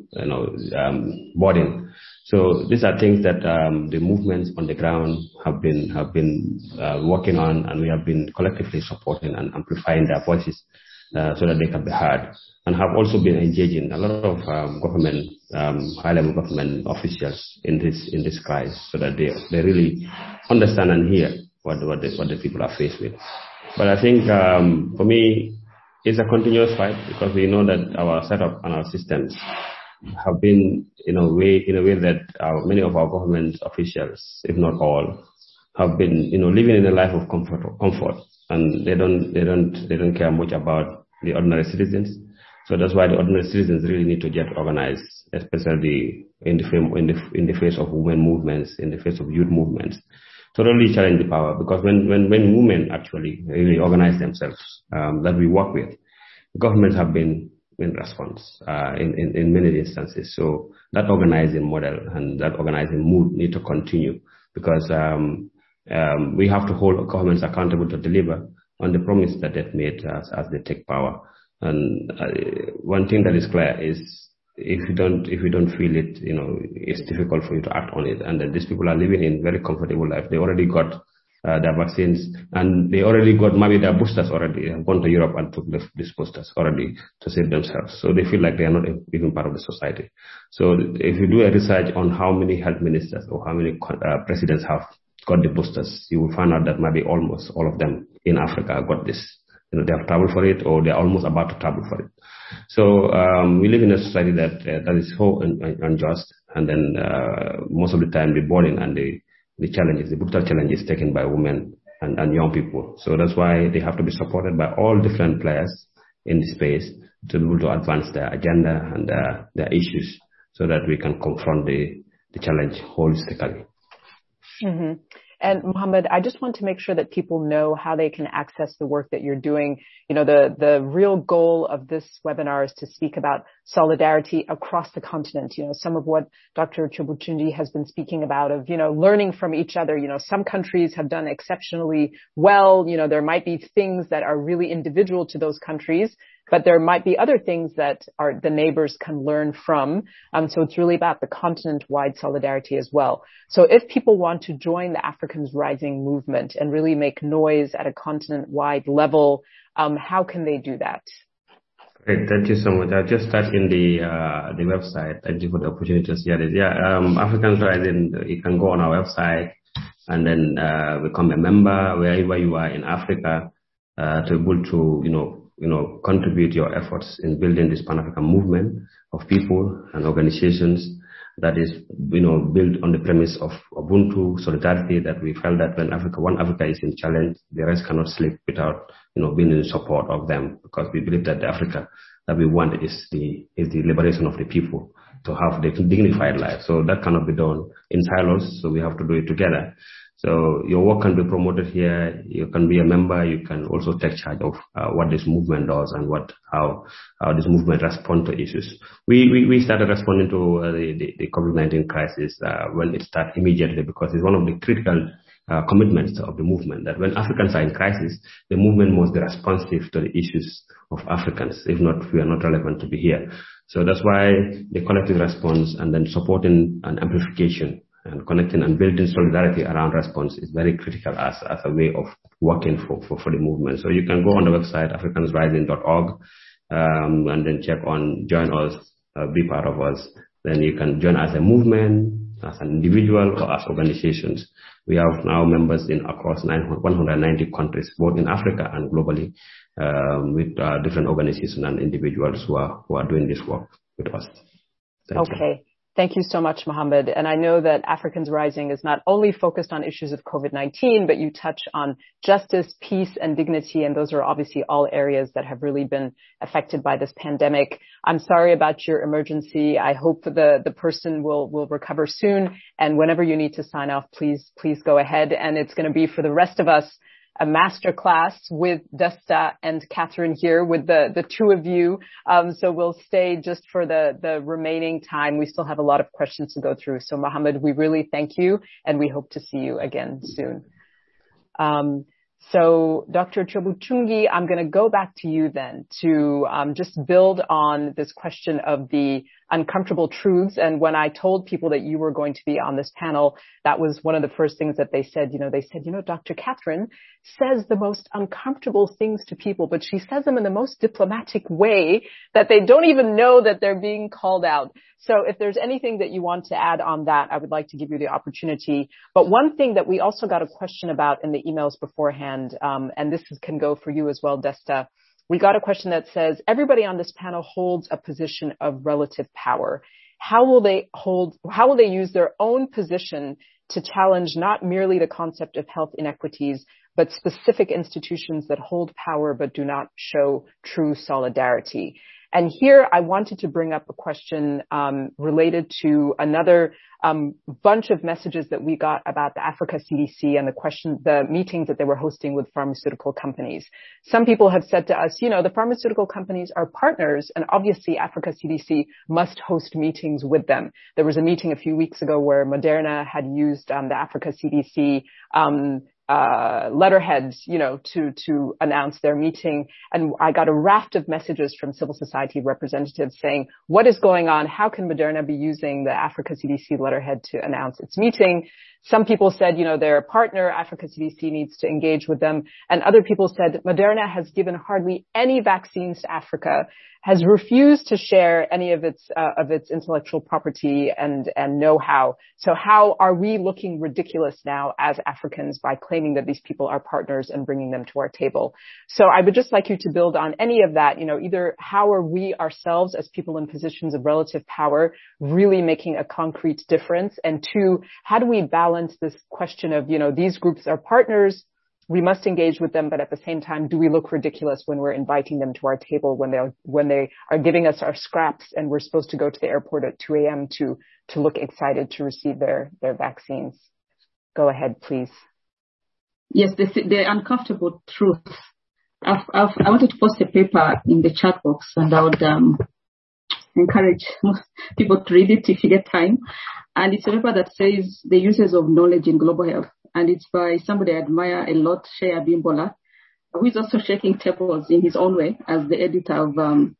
S4: burden. So these are things that the movements on the ground have been working on, and we have been collectively supporting and amplifying their voices so that they can be heard, and have also been engaging a lot of government, high-level government officials in this crisis, so that they really understand and hear what the people are faced with. But I think for me, it's a continuous fight, because we know that our setup and our systems have been in a way that many of our government officials, if not all, have been living in a life of comfort, and they don't care much about the ordinary citizens. So that's why the ordinary citizens really need to get organized, especially in the face of women movements, in the face of youth movements, to really challenge the power. Because when women actually really organize themselves, that we work with, governments have been in response in many instances. So that organizing model and that organizing mood need to continue, because we have to hold governments accountable to deliver on the promise that they've made as they take power. And one thing that is clear is if you don't feel it, it's difficult for you to act on it. And then these people are living in very comfortable life. They already got their vaccines, and they already got maybe their boosters already. They have gone to Europe and took these boosters already to save themselves. So they feel like they are not even part of the society. So if you do a research on how many health ministers or how many presidents have got the boosters, you will find out that maybe almost all of them in Africa got this. They have traveled for it, or they're almost about to travel for it. So we live in a society that is so unjust, and then most of the time the burden and the challenges, the brutal challenges taken by women and young people. So that's why they have to be supported by all different players in the space to be able to advance their agenda and their issues, so that we can confront the challenge holistically.
S1: Mm-hmm. And Mohammed, I just want to make sure that people know how they can access the work that you're doing. The real goal of this webinar is to speak about solidarity across the continent. Some of what Dr. Chibuchunji has been speaking about of, learning from each other. Some countries have done exceptionally well. There might be things that are really individual to those countries, but there might be other things that the neighbors can learn from. So it's really about the continent-wide solidarity as well. So if people want to join the Africans Rising movement and really make noise at a continent-wide level, how can they do that?
S4: Great, thank you so much. I'll just start in the website. Thank you for the opportunity to share this. Africans Rising, you can go on our website and then become a member wherever you are in Africa, to be able to contribute your efforts in building this Pan-African movement of people and organizations that is, built on the premise of Ubuntu, solidarity, that we felt that when one Africa is in challenge, the rest cannot sleep without, being in support of them, because we believe that the Africa that we want is the liberation of the people to have the dignified life. So that cannot be done in silos, so we have to do it together. So your work can be promoted here. You can be a member. You can also take charge of what this movement does and how this movement responds to issues. We started responding to the COVID-19 crisis when it started immediately, because it's one of the critical commitments of the movement, that when Africans are in crisis, the movement must be responsive to the issues of Africans. If not, we are not relevant to be here. So that's why the collective response and then supporting and amplification and connecting and building solidarity around response is very critical as a way of working for the movement. So you can go on the website, africansrising.org, and then check on join us, be part of us. Then you can join as a movement, as an individual, or as organizations. We have now members across 190 countries, both in Africa and globally, with different organizations and individuals who are doing this work with us. Thank you.
S1: Thank you so much, Mohammed. And I know that Africans Rising is not only focused on issues of COVID-19, but you touch on justice, peace, and dignity. And those are obviously all areas that have really been affected by this pandemic. I'm sorry about your emergency. I hope the person will recover soon. And whenever you need to sign off, please go ahead. And it's going to be for the rest of us a master class with Desta and Catherine here, with the two of you. So we'll stay just for the remaining time. We still have a lot of questions to go through. So Mohammed, we really thank you, and we hope to see you again soon. So Dr. Chibuchunji, I'm going to go back to you then to just build on this question of the uncomfortable truths. And when I told people that you were going to be on this panel, that was one of the first things that they said. They said, Dr. Catherine says the most uncomfortable things to people, but she says them in the most diplomatic way that they don't even know that they're being called out. So if there's anything that you want to add on that, I would like to give you the opportunity. But one thing that we also got a question about in the emails beforehand, and this can go for you as well, Desta, we got a question that says, everybody on this panel holds a position of relative power. How will they use their own position to challenge not merely the concept of health inequities, but specific institutions that hold power but do not show true solidarity? And here I wanted to bring up a question related to another bunch of messages that we got about the Africa CDC and the meetings that they were hosting with pharmaceutical companies. Some people have said to us, the pharmaceutical companies are partners, and obviously Africa CDC must host meetings with them. There was a meeting a few weeks ago where Moderna had used the Africa CDC letterheads, to announce their meeting. And I got a raft of messages from civil society representatives saying, what is going on? How can Moderna be using the Africa CDC letterhead to announce its meeting? Some people said, they're a partner. Africa CDC needs to engage with them. And other people said, Moderna has given hardly any vaccines to Africa, has refused to share any of its intellectual property and know-how. So how are we looking ridiculous now as Africans by claiming that these people are partners and bringing them to our table? So I would just like you to build on any of that, either how are we ourselves as people in positions of relative power really making a concrete difference? And two, how do we balance this question of, these groups are partners, we must engage with them, but at the same time, do we look ridiculous when we're inviting them to our table when they are giving us our scraps and we're supposed to go to the airport at 2 a.m. to look excited to receive their vaccines? Go ahead, please.
S3: Yes, the uncomfortable truth. I wanted to post a paper in the chat box, and I would encourage most people to read it if you get time. And it's a paper that says the uses of knowledge in global health. And it's by somebody I admire a lot, Shea Abimbola, who is also shaking tables in his own way as the editor of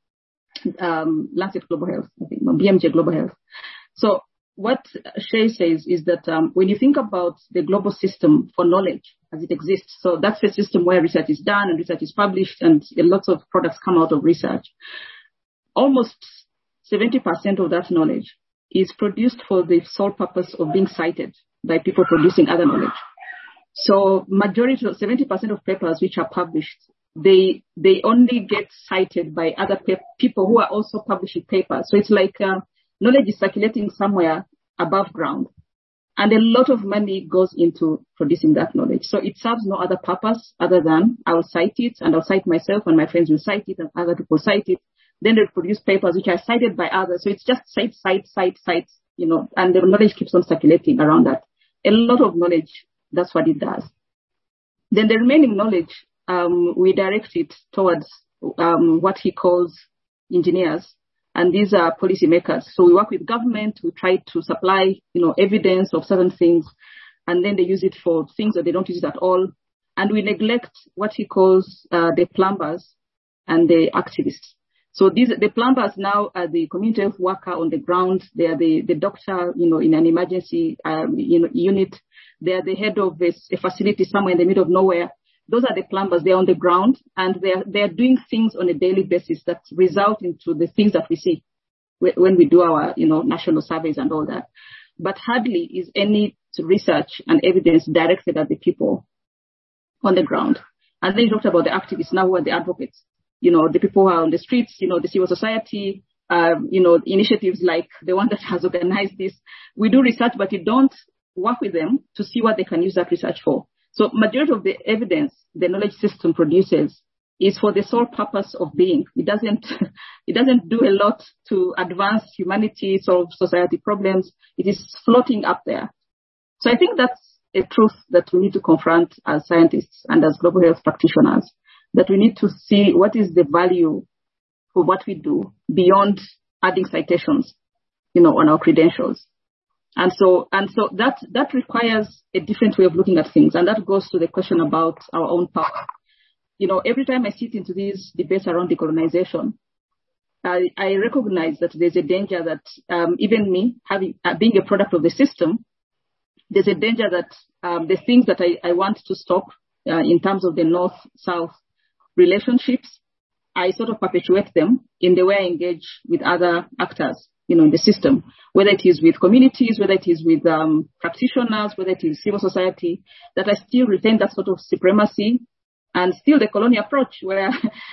S3: Lancet Global Health, I think, BMJ Global Health. So what Shea says is that when you think about the global system for knowledge as it exists, so that's a system where research is done and research is published and lots of products come out of research. Almost 70% of that knowledge is produced for the sole purpose of being cited by people producing other knowledge. So majority of 70% of papers which are published, they only get cited by other people who are also publishing papers. So it's like knowledge is circulating somewhere above ground, and a lot of money goes into producing that knowledge. So it serves no other purpose other than I will cite it, and I'll cite myself, and my friends will cite it, and other people cite it. Then they produce papers which are cited by others. So it's just cite, and the knowledge keeps on circulating around that. A lot of knowledge, that's what it does. Then the remaining knowledge, we direct it towards what he calls engineers, and these are policymakers. So we work with government, we try to supply, evidence of certain things, and then they use it for things, or they don't use it at all. And we neglect what he calls the plumbers and the activists. So the plumbers now are the community health worker on the ground. They are the doctor, in an emergency, unit. They are the head of a facility somewhere in the middle of nowhere. Those are the plumbers. They're on the ground, and they're doing things on a daily basis that result into the things that we see when we do our, national surveys and all that. But hardly is any research and evidence directed at the people on the ground. And then you talked about the activists. Now who are the advocates? The people who are on the streets, the civil society, initiatives like the one that has organized this. We do research, but we don't work with them to see what they can use that research for. So majority of the evidence the knowledge system produces is for the sole purpose of being. It doesn't do a lot to advance humanity, solve society problems. It is floating up there. So I think that's a truth that we need to confront as scientists and as global health practitioners, that we need to see what is the value for what we do beyond adding citations, on our credentials. And so that requires a different way of looking at things. And that goes to the question about our own power. Every time I sit into these debates around decolonization, I recognize that there's a danger that even me, being a product of the system, there's a danger that the things that I want to stop in terms of the North-South relationships, I sort of perpetuate them in the way I engage with other actors, in the system, whether it is with communities, whether it is with practitioners, whether it is civil society, that I still retain that sort of supremacy and still the colonial approach where,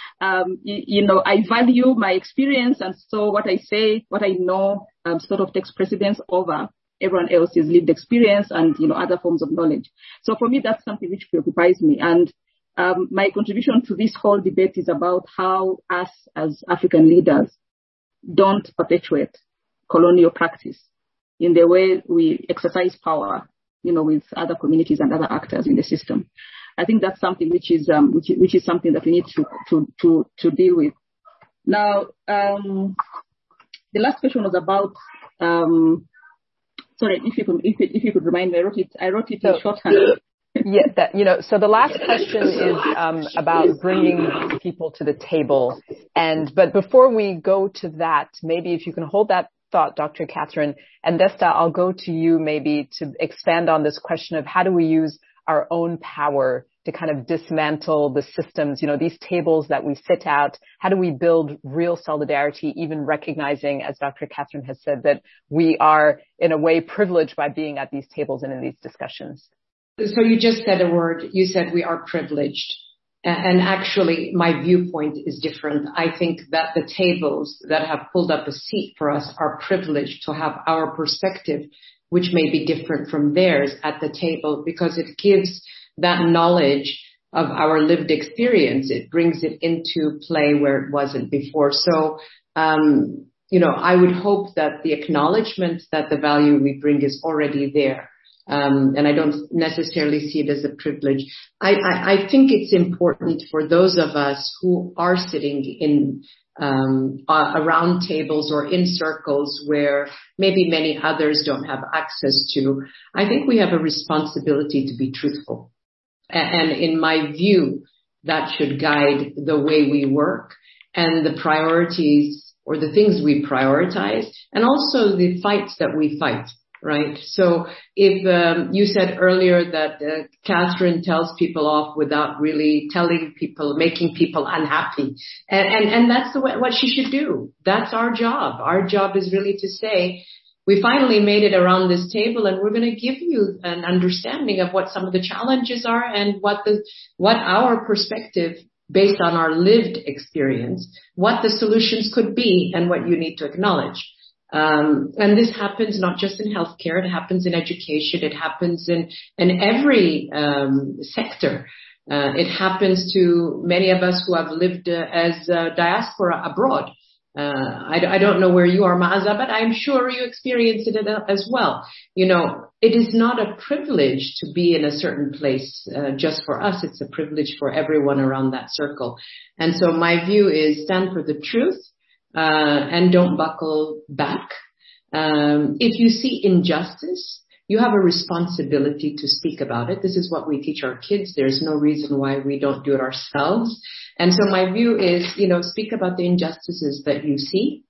S3: I value my experience. And so what I say, what I know, sort of takes precedence over everyone else's lived experience and, other forms of knowledge. So for me, that's something which preoccupies me. And my contribution to this whole debate is about how us as African leaders don't perpetuate colonial practice in the way we exercise power, with other communities and other actors in the system. I think that's something which is something that we need to deal with. Now, the last question was about. Sorry, if you could remind me, I wrote it in shorthand.
S1: Yeah, so the last question is about bringing people to the table. But before we go to that, maybe if you can hold that thought, Dr. Catherine, and Desta, I'll go to you maybe to expand on this question of how do we use our own power to kind of dismantle the systems, these tables that we sit at. How do we build real solidarity, even recognizing, as Dr. Catherine has said, that we are in a way privileged by being at these tables and in these discussions?
S5: So you just said a word. You said we are privileged. And actually, my viewpoint is different. I think that the tables that have pulled up a seat for us are privileged to have our perspective, which may be different from theirs at the table, because it gives that knowledge of our lived experience. It brings it into play where it wasn't before. So, I would hope that the acknowledgement that the value we bring is already there. And I don't necessarily see it as a privilege. I think it's important for those of us who are sitting in around tables or in circles where maybe many others don't have access to. I think we have a responsibility to be truthful. And in my view, that should guide the way we work and the priorities or the things we prioritize, and also the fights that we fight. Right. So if you said earlier that Catherine tells people off without really telling people, making people unhappy, and that's what she should do. That's our job. Our job is really to say, we finally made it around this table, and we're going to give you an understanding of what some of the challenges are and what our perspective, based on our lived experience, what the solutions could be and what you need to acknowledge. And this happens not just in healthcare, it happens in education, it happens in every sector. It happens to many of us who have lived as diaspora abroad. I don't know where you are, Maaza, but I'm sure you experience it as well. It is not a privilege to be in a certain place just for us. It's a privilege for everyone around that circle. And so my view is stand for the truth. And don't buckle back. If you see injustice, you have a responsibility to speak about it. This is what we teach our kids. There's no reason why we don't do it ourselves. And so my view is, speak about the injustices that you see.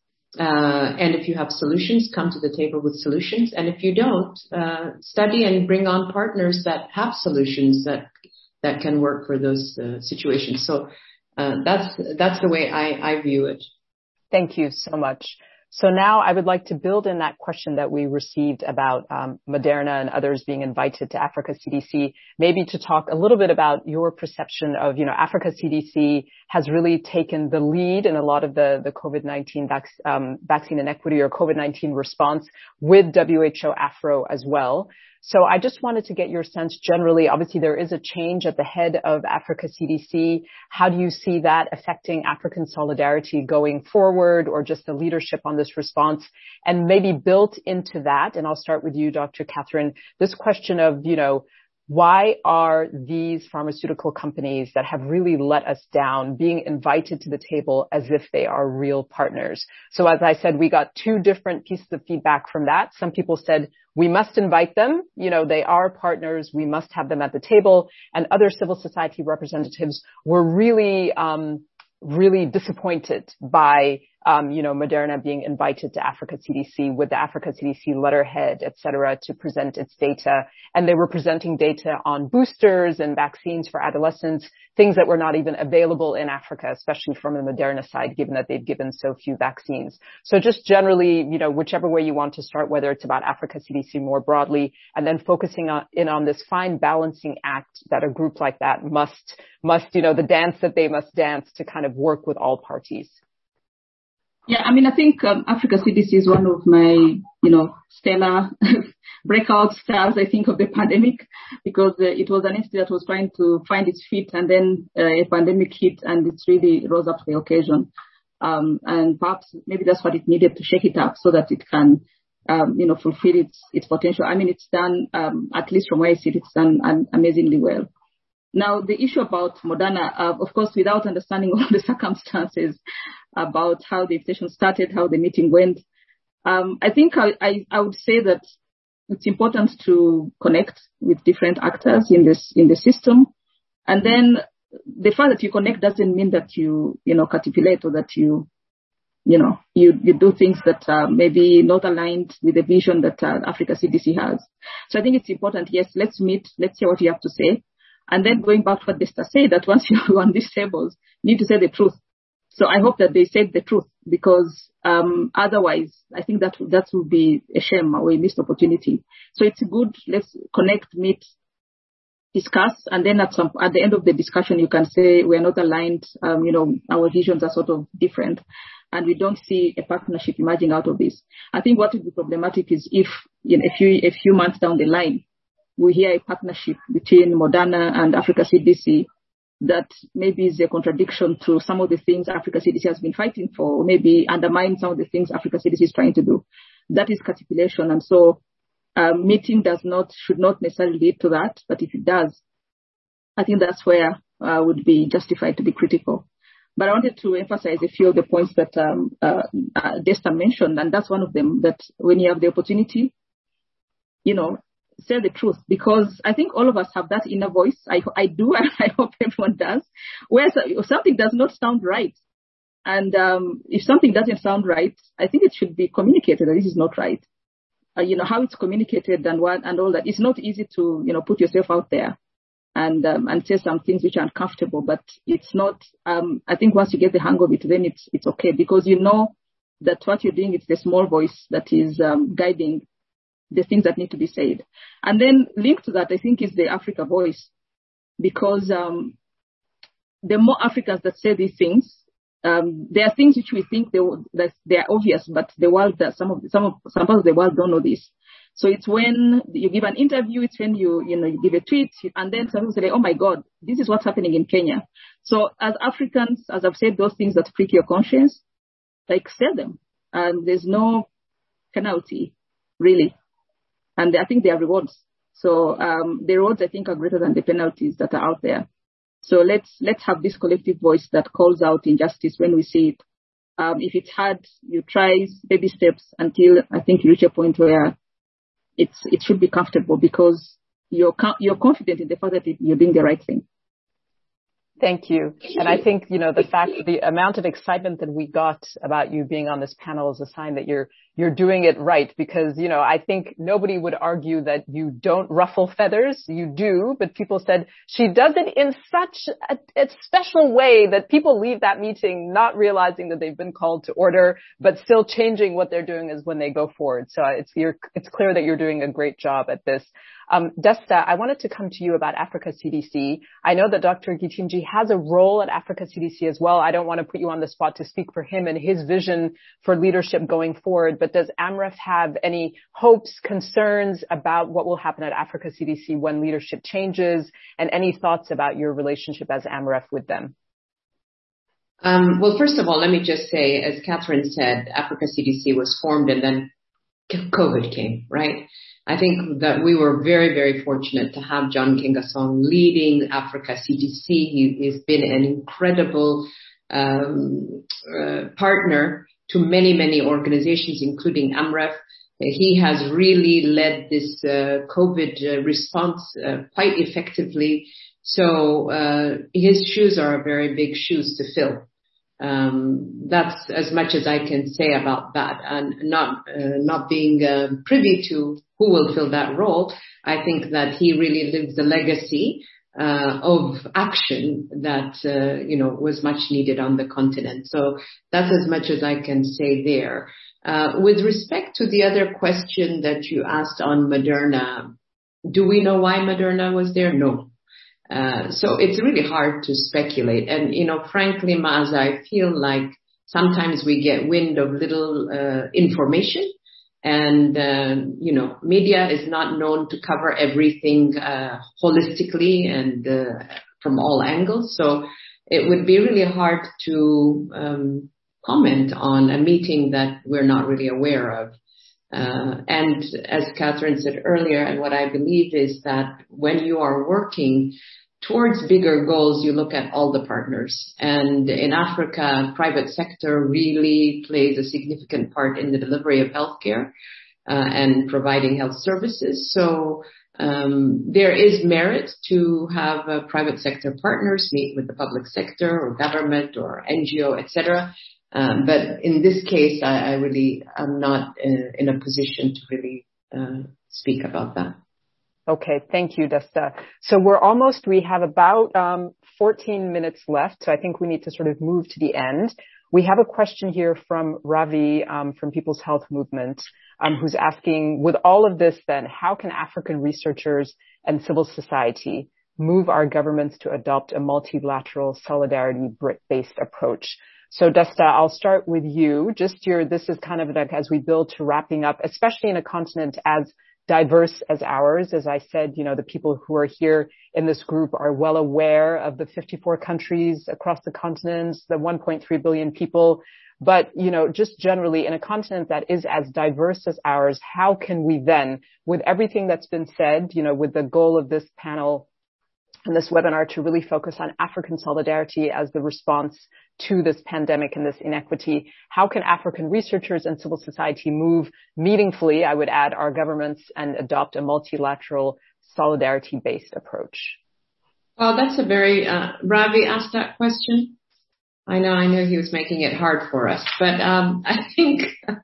S5: And if you have solutions, come to the table with solutions. And if you don't, study and bring on partners that have solutions that can work for those situations. So that's the way I view it.
S1: Thank you so much. So now I would like to build in that question that we received about Moderna and others being invited to Africa CDC, maybe to talk a little bit about your perception of, Africa CDC has really taken the lead in a lot of the COVID-19 vaccine inequity or COVID-19 response with WHO Afro as well. So I just wanted to get your sense generally. Obviously, there is a change at the head of Africa CDC. How do you see that affecting African solidarity going forward, or just the leadership on this response? And maybe built into that, and I'll start with you, Dr. Catherine, this question of, why are these pharmaceutical companies that have really let us down being invited to the table as if they are real partners? So as I said, we got two different pieces of feedback from that. Some people said, we must invite them. They are partners. We must have them at the table. And other civil society representatives were really disappointed by Moderna being invited to Africa CDC with the Africa CDC letterhead, et cetera, to present its data. And they were presenting data on boosters and vaccines for adolescents, things that were not even available in Africa, especially from the Moderna side, given that they've given so few vaccines. So just generally, whichever way you want to start, whether it's about Africa CDC more broadly, and then focusing in on this fine balancing act that a group like that must, the dance that they must dance to kind of work with all parties.
S3: Yeah, I think Africa CDC is one of my, stellar breakout stars, I think, of the pandemic, because it was an institute that was trying to find its feet, and then a pandemic hit, and it really rose up to the occasion. And perhaps maybe that's what it needed to shake it up so that it can, fulfill its potential. It's done, at least from where I see it, it's done amazingly well. Now, the issue about Moderna, of course, without understanding all the circumstances about how the invitation started, how the meeting went, I think I would say that it's important to connect with different actors in the system. And then the fact that you connect doesn't mean that you capitulate, or that you do things that are maybe not aligned with the vision that Africa CDC has. So I think it's important. Yes, let's meet. Let's hear what you have to say. And then going back to what Desta said, that once you're on these tables, you need to say the truth. So I hope that they said the truth, because otherwise, I think that would be a shame or a missed opportunity. So it's good. Let's connect, meet, discuss, and then at the end of the discussion, you can say we're not aligned. Our visions are sort of different, and we don't see a partnership emerging out of this. I think what would be problematic is if a few months down the line, we hear a partnership between Moderna and Africa CDC that maybe is a contradiction to some of the things Africa CDC has been fighting for, or maybe undermine some of the things Africa CDC is trying to do. That is capitulation. And so meeting should not necessarily lead to that. But if it does, I think that's where I would be justified to be critical. But I wanted to emphasize a few of the points that Desta mentioned, and that's one of them, that when you have the opportunity, say the truth, because I think all of us have that inner voice. I do, and I hope everyone does, where something does not sound right. And if something doesn't sound right, I think it should be communicated that this is not right. How it's communicated and what and all that. It's not easy to, put yourself out there and say some things which are uncomfortable, but it's not, I think once you get the hang of it, then it's okay, because that what you're doing is the small voice that is guiding the things that need to be said. And then linked to that, I think, is the Africa voice, because the more Africans that say these things, there are things which we think that they are obvious, but the world, some parts of the world don't know this. So it's when you give an interview, it's when you give a tweet, and then some people say, oh my God, this is what's happening in Kenya. So as Africans, as I've said, those things that prick your conscience, say them. And there's no penalty, really. And I think there are rewards. So the rewards, I think, are greater than the penalties that are out there. So let's have this collective voice that calls out injustice when we see it. If it's hard, you try baby steps until I think you reach a point where it should be comfortable, because you're confident in the fact that you're doing the right thing.
S1: Thank you. And I think, the amount of excitement that we got about you being on this panel is a sign that you're doing it right, because, I think nobody would argue that you don't ruffle feathers. You do, but people said she does it in such a special way that people leave that meeting not realizing that they've been called to order, but still changing what they're doing is when they go forward. So it's clear that you're doing a great job at this. Desta, I wanted to come to you about Africa CDC. I know that Dr. Gitimji has a role at Africa CDC as well. I don't want to put you on the spot to speak for him and his vision for leadership going forward, but does AMREF have any hopes, concerns about what will happen at Africa CDC when leadership changes, and any thoughts about your relationship as AMREF with them?
S5: Well, first of all, let me just say, as Catherine said, Africa CDC was formed and then COVID came, right? I think that we were very, very fortunate to have John Nkengasong leading Africa CDC. He has been an incredible partner to many, many organizations, including AMREF. He has really led this COVID response quite effectively. So his shoes are very big shoes to fill. That's as much as I can say about that. And not being privy to who will fill that role, I think that he really lives the legacy of action that was much needed on the continent. So that's as much as I can say there. With respect to the other question that you asked on Moderna, do we know why Moderna was there? No. So it's really hard to speculate. And, frankly, Maaza, I feel like sometimes we get wind of little information. And, media is not known to cover everything holistically and from all angles. So it would be really hard to comment on a meeting that we're not really aware of. And as Catherine said earlier, and what I believe is that when you are working towards bigger goals, you look at all the partners. And in Africa, private sector really plays a significant part in the delivery of healthcare and providing health services. So there is merit to have private sector partners meet with the public sector or government or NGO, etc. But in this case, I really am not in a position to really speak about that.
S1: Okay, thank you, Desta. So we have about 14 minutes left, so I think we need to sort of move to the end. We have a question here from Ravi from People's Health Movement, who's asking, with all of this then, how can African researchers and civil society move our governments to adopt a multilateral solidarity-based approach? So Desta, I'll start with you. This is kind of like as we build to wrapping up, especially in a continent as diverse as ours. As I said, the people who are here in this group are well aware of the 54 countries across the continent, the 1.3 billion people. But, just generally in a continent that is as diverse as ours, how can we then, with everything that's been said, with the goal of this panel and this webinar to really focus on African solidarity as the response to this pandemic and this inequity, how can African researchers and civil society move meaningfully, I would add, our governments and adopt a multilateral solidarity-based approach?
S5: Well, that's a very, Ravi asked that question. I know he was making it hard for us, but I think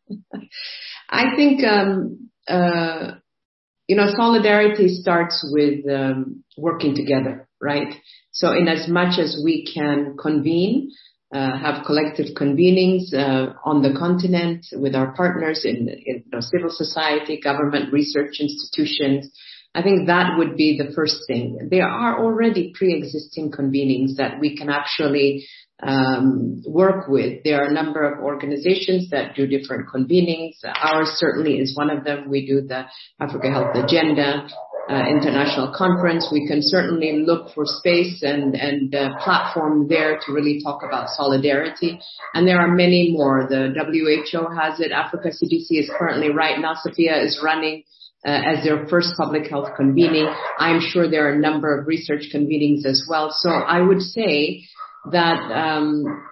S5: solidarity starts with working together, right? So in as much as we can convene, have collective convenings on the continent with our partners in civil society, government, research institutions, I think that would be the first thing. There are already pre-existing convenings that we can actually work with. There are a number of organizations that do different convenings. Ours certainly is one of them. We do the Africa Health Agenda International Conference. We can certainly look for space and platform there to really talk about solidarity. And there are many more. The WHO has it. Africa CDC is currently right now. Sophia is running as their first public health convening. I'm sure there are a number of research convenings as well. So I would say that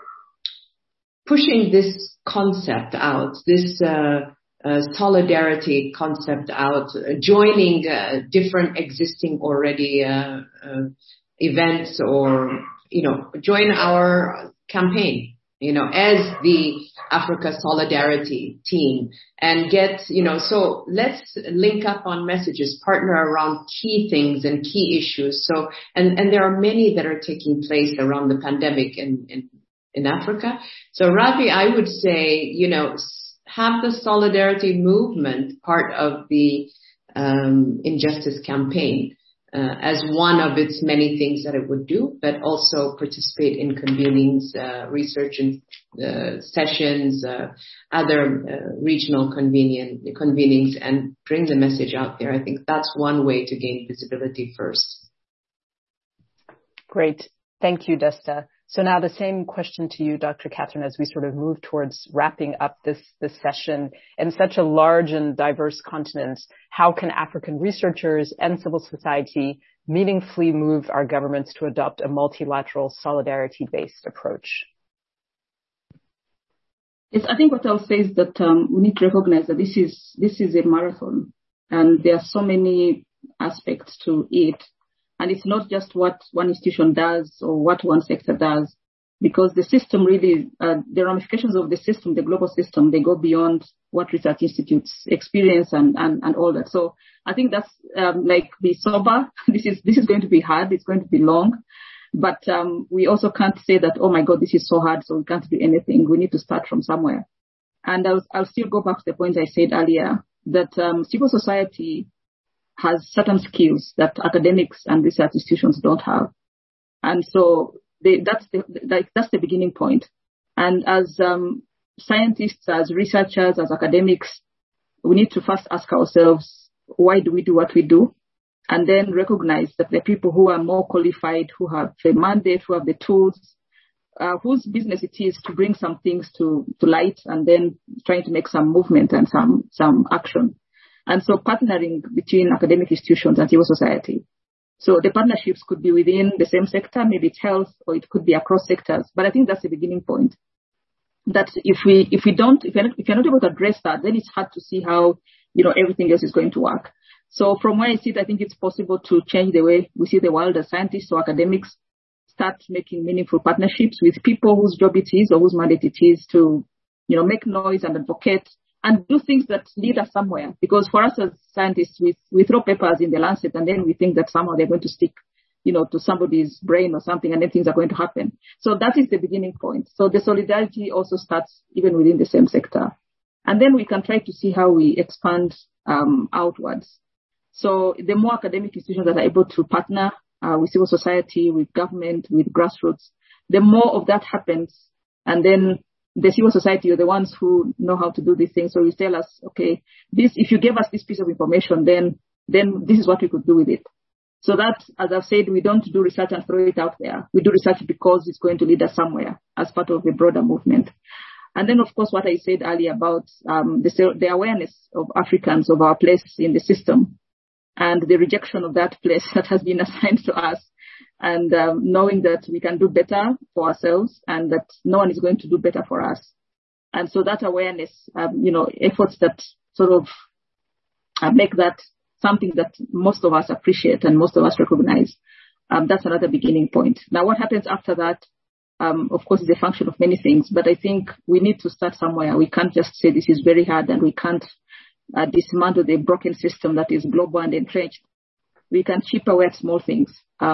S5: pushing this concept out, this solidarity concept out, joining different existing already events, or join our campaign, as the Africa Solidarity team, and get, so let's link up on messages, partner around key things and key issues. So, and there are many that are taking place around the pandemic in Africa. So Ravi, I would say, have the solidarity movement part of the Injustice campaign as one of its many things that it would do, but also participate in convenings, research and sessions, other regional convenings, and bring the message out there. I think that's one way to gain visibility first.
S1: Great. Thank you, Desta. So now the same question to you, Dr. Catherine, as we sort of move towards wrapping up this session. In such a large and diverse continent, how can African researchers and civil society meaningfully move our governments to adopt a multilateral solidarity-based approach?
S3: Yes, I think what I'll say is that we need to recognize that this is a marathon, and there are so many aspects to it. And it's not just what one institution does or what one sector does. because the system really, the ramifications of the system, the global system, they go beyond what research institutes experience and all that. So I think that's like be sober. This is going to be hard. It's going to be long. But we also can't say that, oh my God, this is so hard, so we can't do anything. We need to start from somewhere. And I'll still go back to the point I said earlier, that civil society has certain skills that academics and research institutions don't have. And so that's the beginning point. And as scientists, as researchers, as academics, we need to first ask ourselves, why do we do what we do? And then recognize that the people who are more qualified, who have the mandate, who have the tools, whose business it is to bring some things to light, and then trying to make some movement and some action. And so partnering between academic institutions and civil society. So the partnerships could be within the same sector, maybe it's health, or it could be across sectors. But I think that's the beginning point. That if you're not able to address that, then it's hard to see how, everything else is going to work. So from where I sit, I think it's possible to change the way we see the world as scientists or academics, start making meaningful partnerships with people whose job it is or whose mandate it is to, make noise and advocate and do things that lead us somewhere. Because for us as scientists, we throw papers in the Lancet and then we think that somehow they're going to stick, to somebody's brain or something, and then things are going to happen. So that is the beginning point. So the solidarity also starts even within the same sector. And then we can try to see how we expand outwards. So the more academic institutions that are able to partner with civil society, with government, with grassroots, the more of that happens. And then the civil society are the ones who know how to do these things. So you tell us, okay, if you gave us this piece of information, then this is what we could do with it. So that, as I've said, we don't do research and throw it out there. We do research because it's going to lead us somewhere as part of the broader movement. And then, of course, what I said earlier about the awareness of Africans of our place in the system and the rejection of that place that has been assigned to us, and knowing that we can do better for ourselves and that no one is going to do better for us. And so that awareness, efforts that sort of make that something that most of us appreciate and most of us recognize, that's another beginning point. Now, what happens after that, of course, is a function of many things, but I think we need to start somewhere. We can't just say this is very hard and we can't dismantle the broken system that is global and entrenched. We can chip away at small things,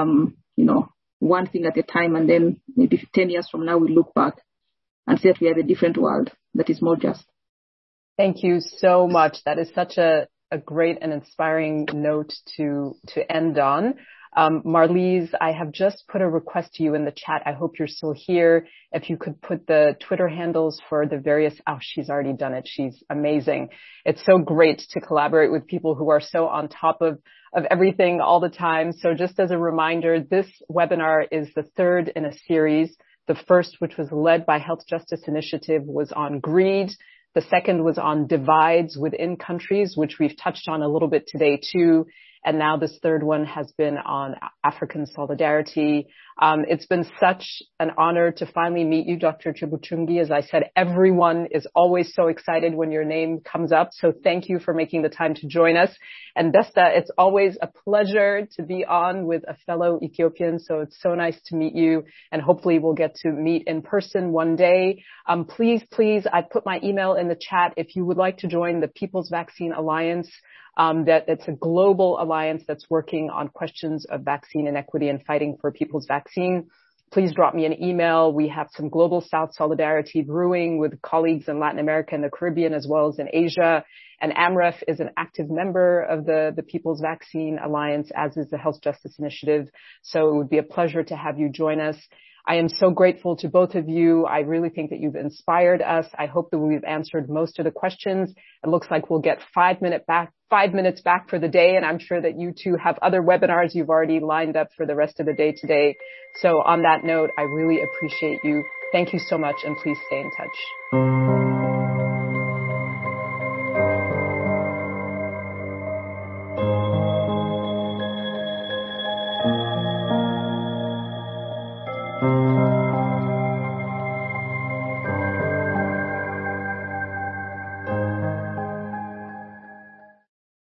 S3: one thing at a time, and then maybe 10 years from now we look back and say that we have a different world that is more just.
S1: Thank you so much. That is such a great and inspiring note to end on. Marlise, I have just put a request to you in the chat. I hope you're still here. If you could put the Twitter handles for the various, she's already done it. She's amazing. It's so great to collaborate with people who are so on top of everything all the time. So just as a reminder, this webinar is the third in a series. The first, which was led by Health Justice Initiative, was on greed. The second was on divides within countries, which we've touched on a little bit today too. And now this third one has been on African solidarity. It's been such an honor to finally meet you, Dr. Chibuchungi. As I said, everyone is always so excited when your name comes up. So thank you for making the time to join us. And Desta, it's always a pleasure to be on with a fellow Ethiopian. So it's so nice to meet you. And hopefully we'll get to meet in person one day. Please, I put my email in the chat. If you would like to join the People's Vaccine Alliance, that it's a global alliance that's working on questions of vaccine inequity and fighting for people's vaccine. Please drop me an email. We have some global South solidarity brewing with colleagues in Latin America and the Caribbean as well as in Asia. And AMREF is an active member of the People's Vaccine Alliance, as is the Health Justice Initiative. So it would be a pleasure to have you join us. I am so grateful to both of you. I really think that you've inspired us. I hope that we've answered most of the questions. It looks like we'll get 5 minutes back for the day. And I'm sure that you two have other webinars you've already lined up for the rest of the day today. So on that note, I really appreciate you. Thank you so much. And please stay in touch.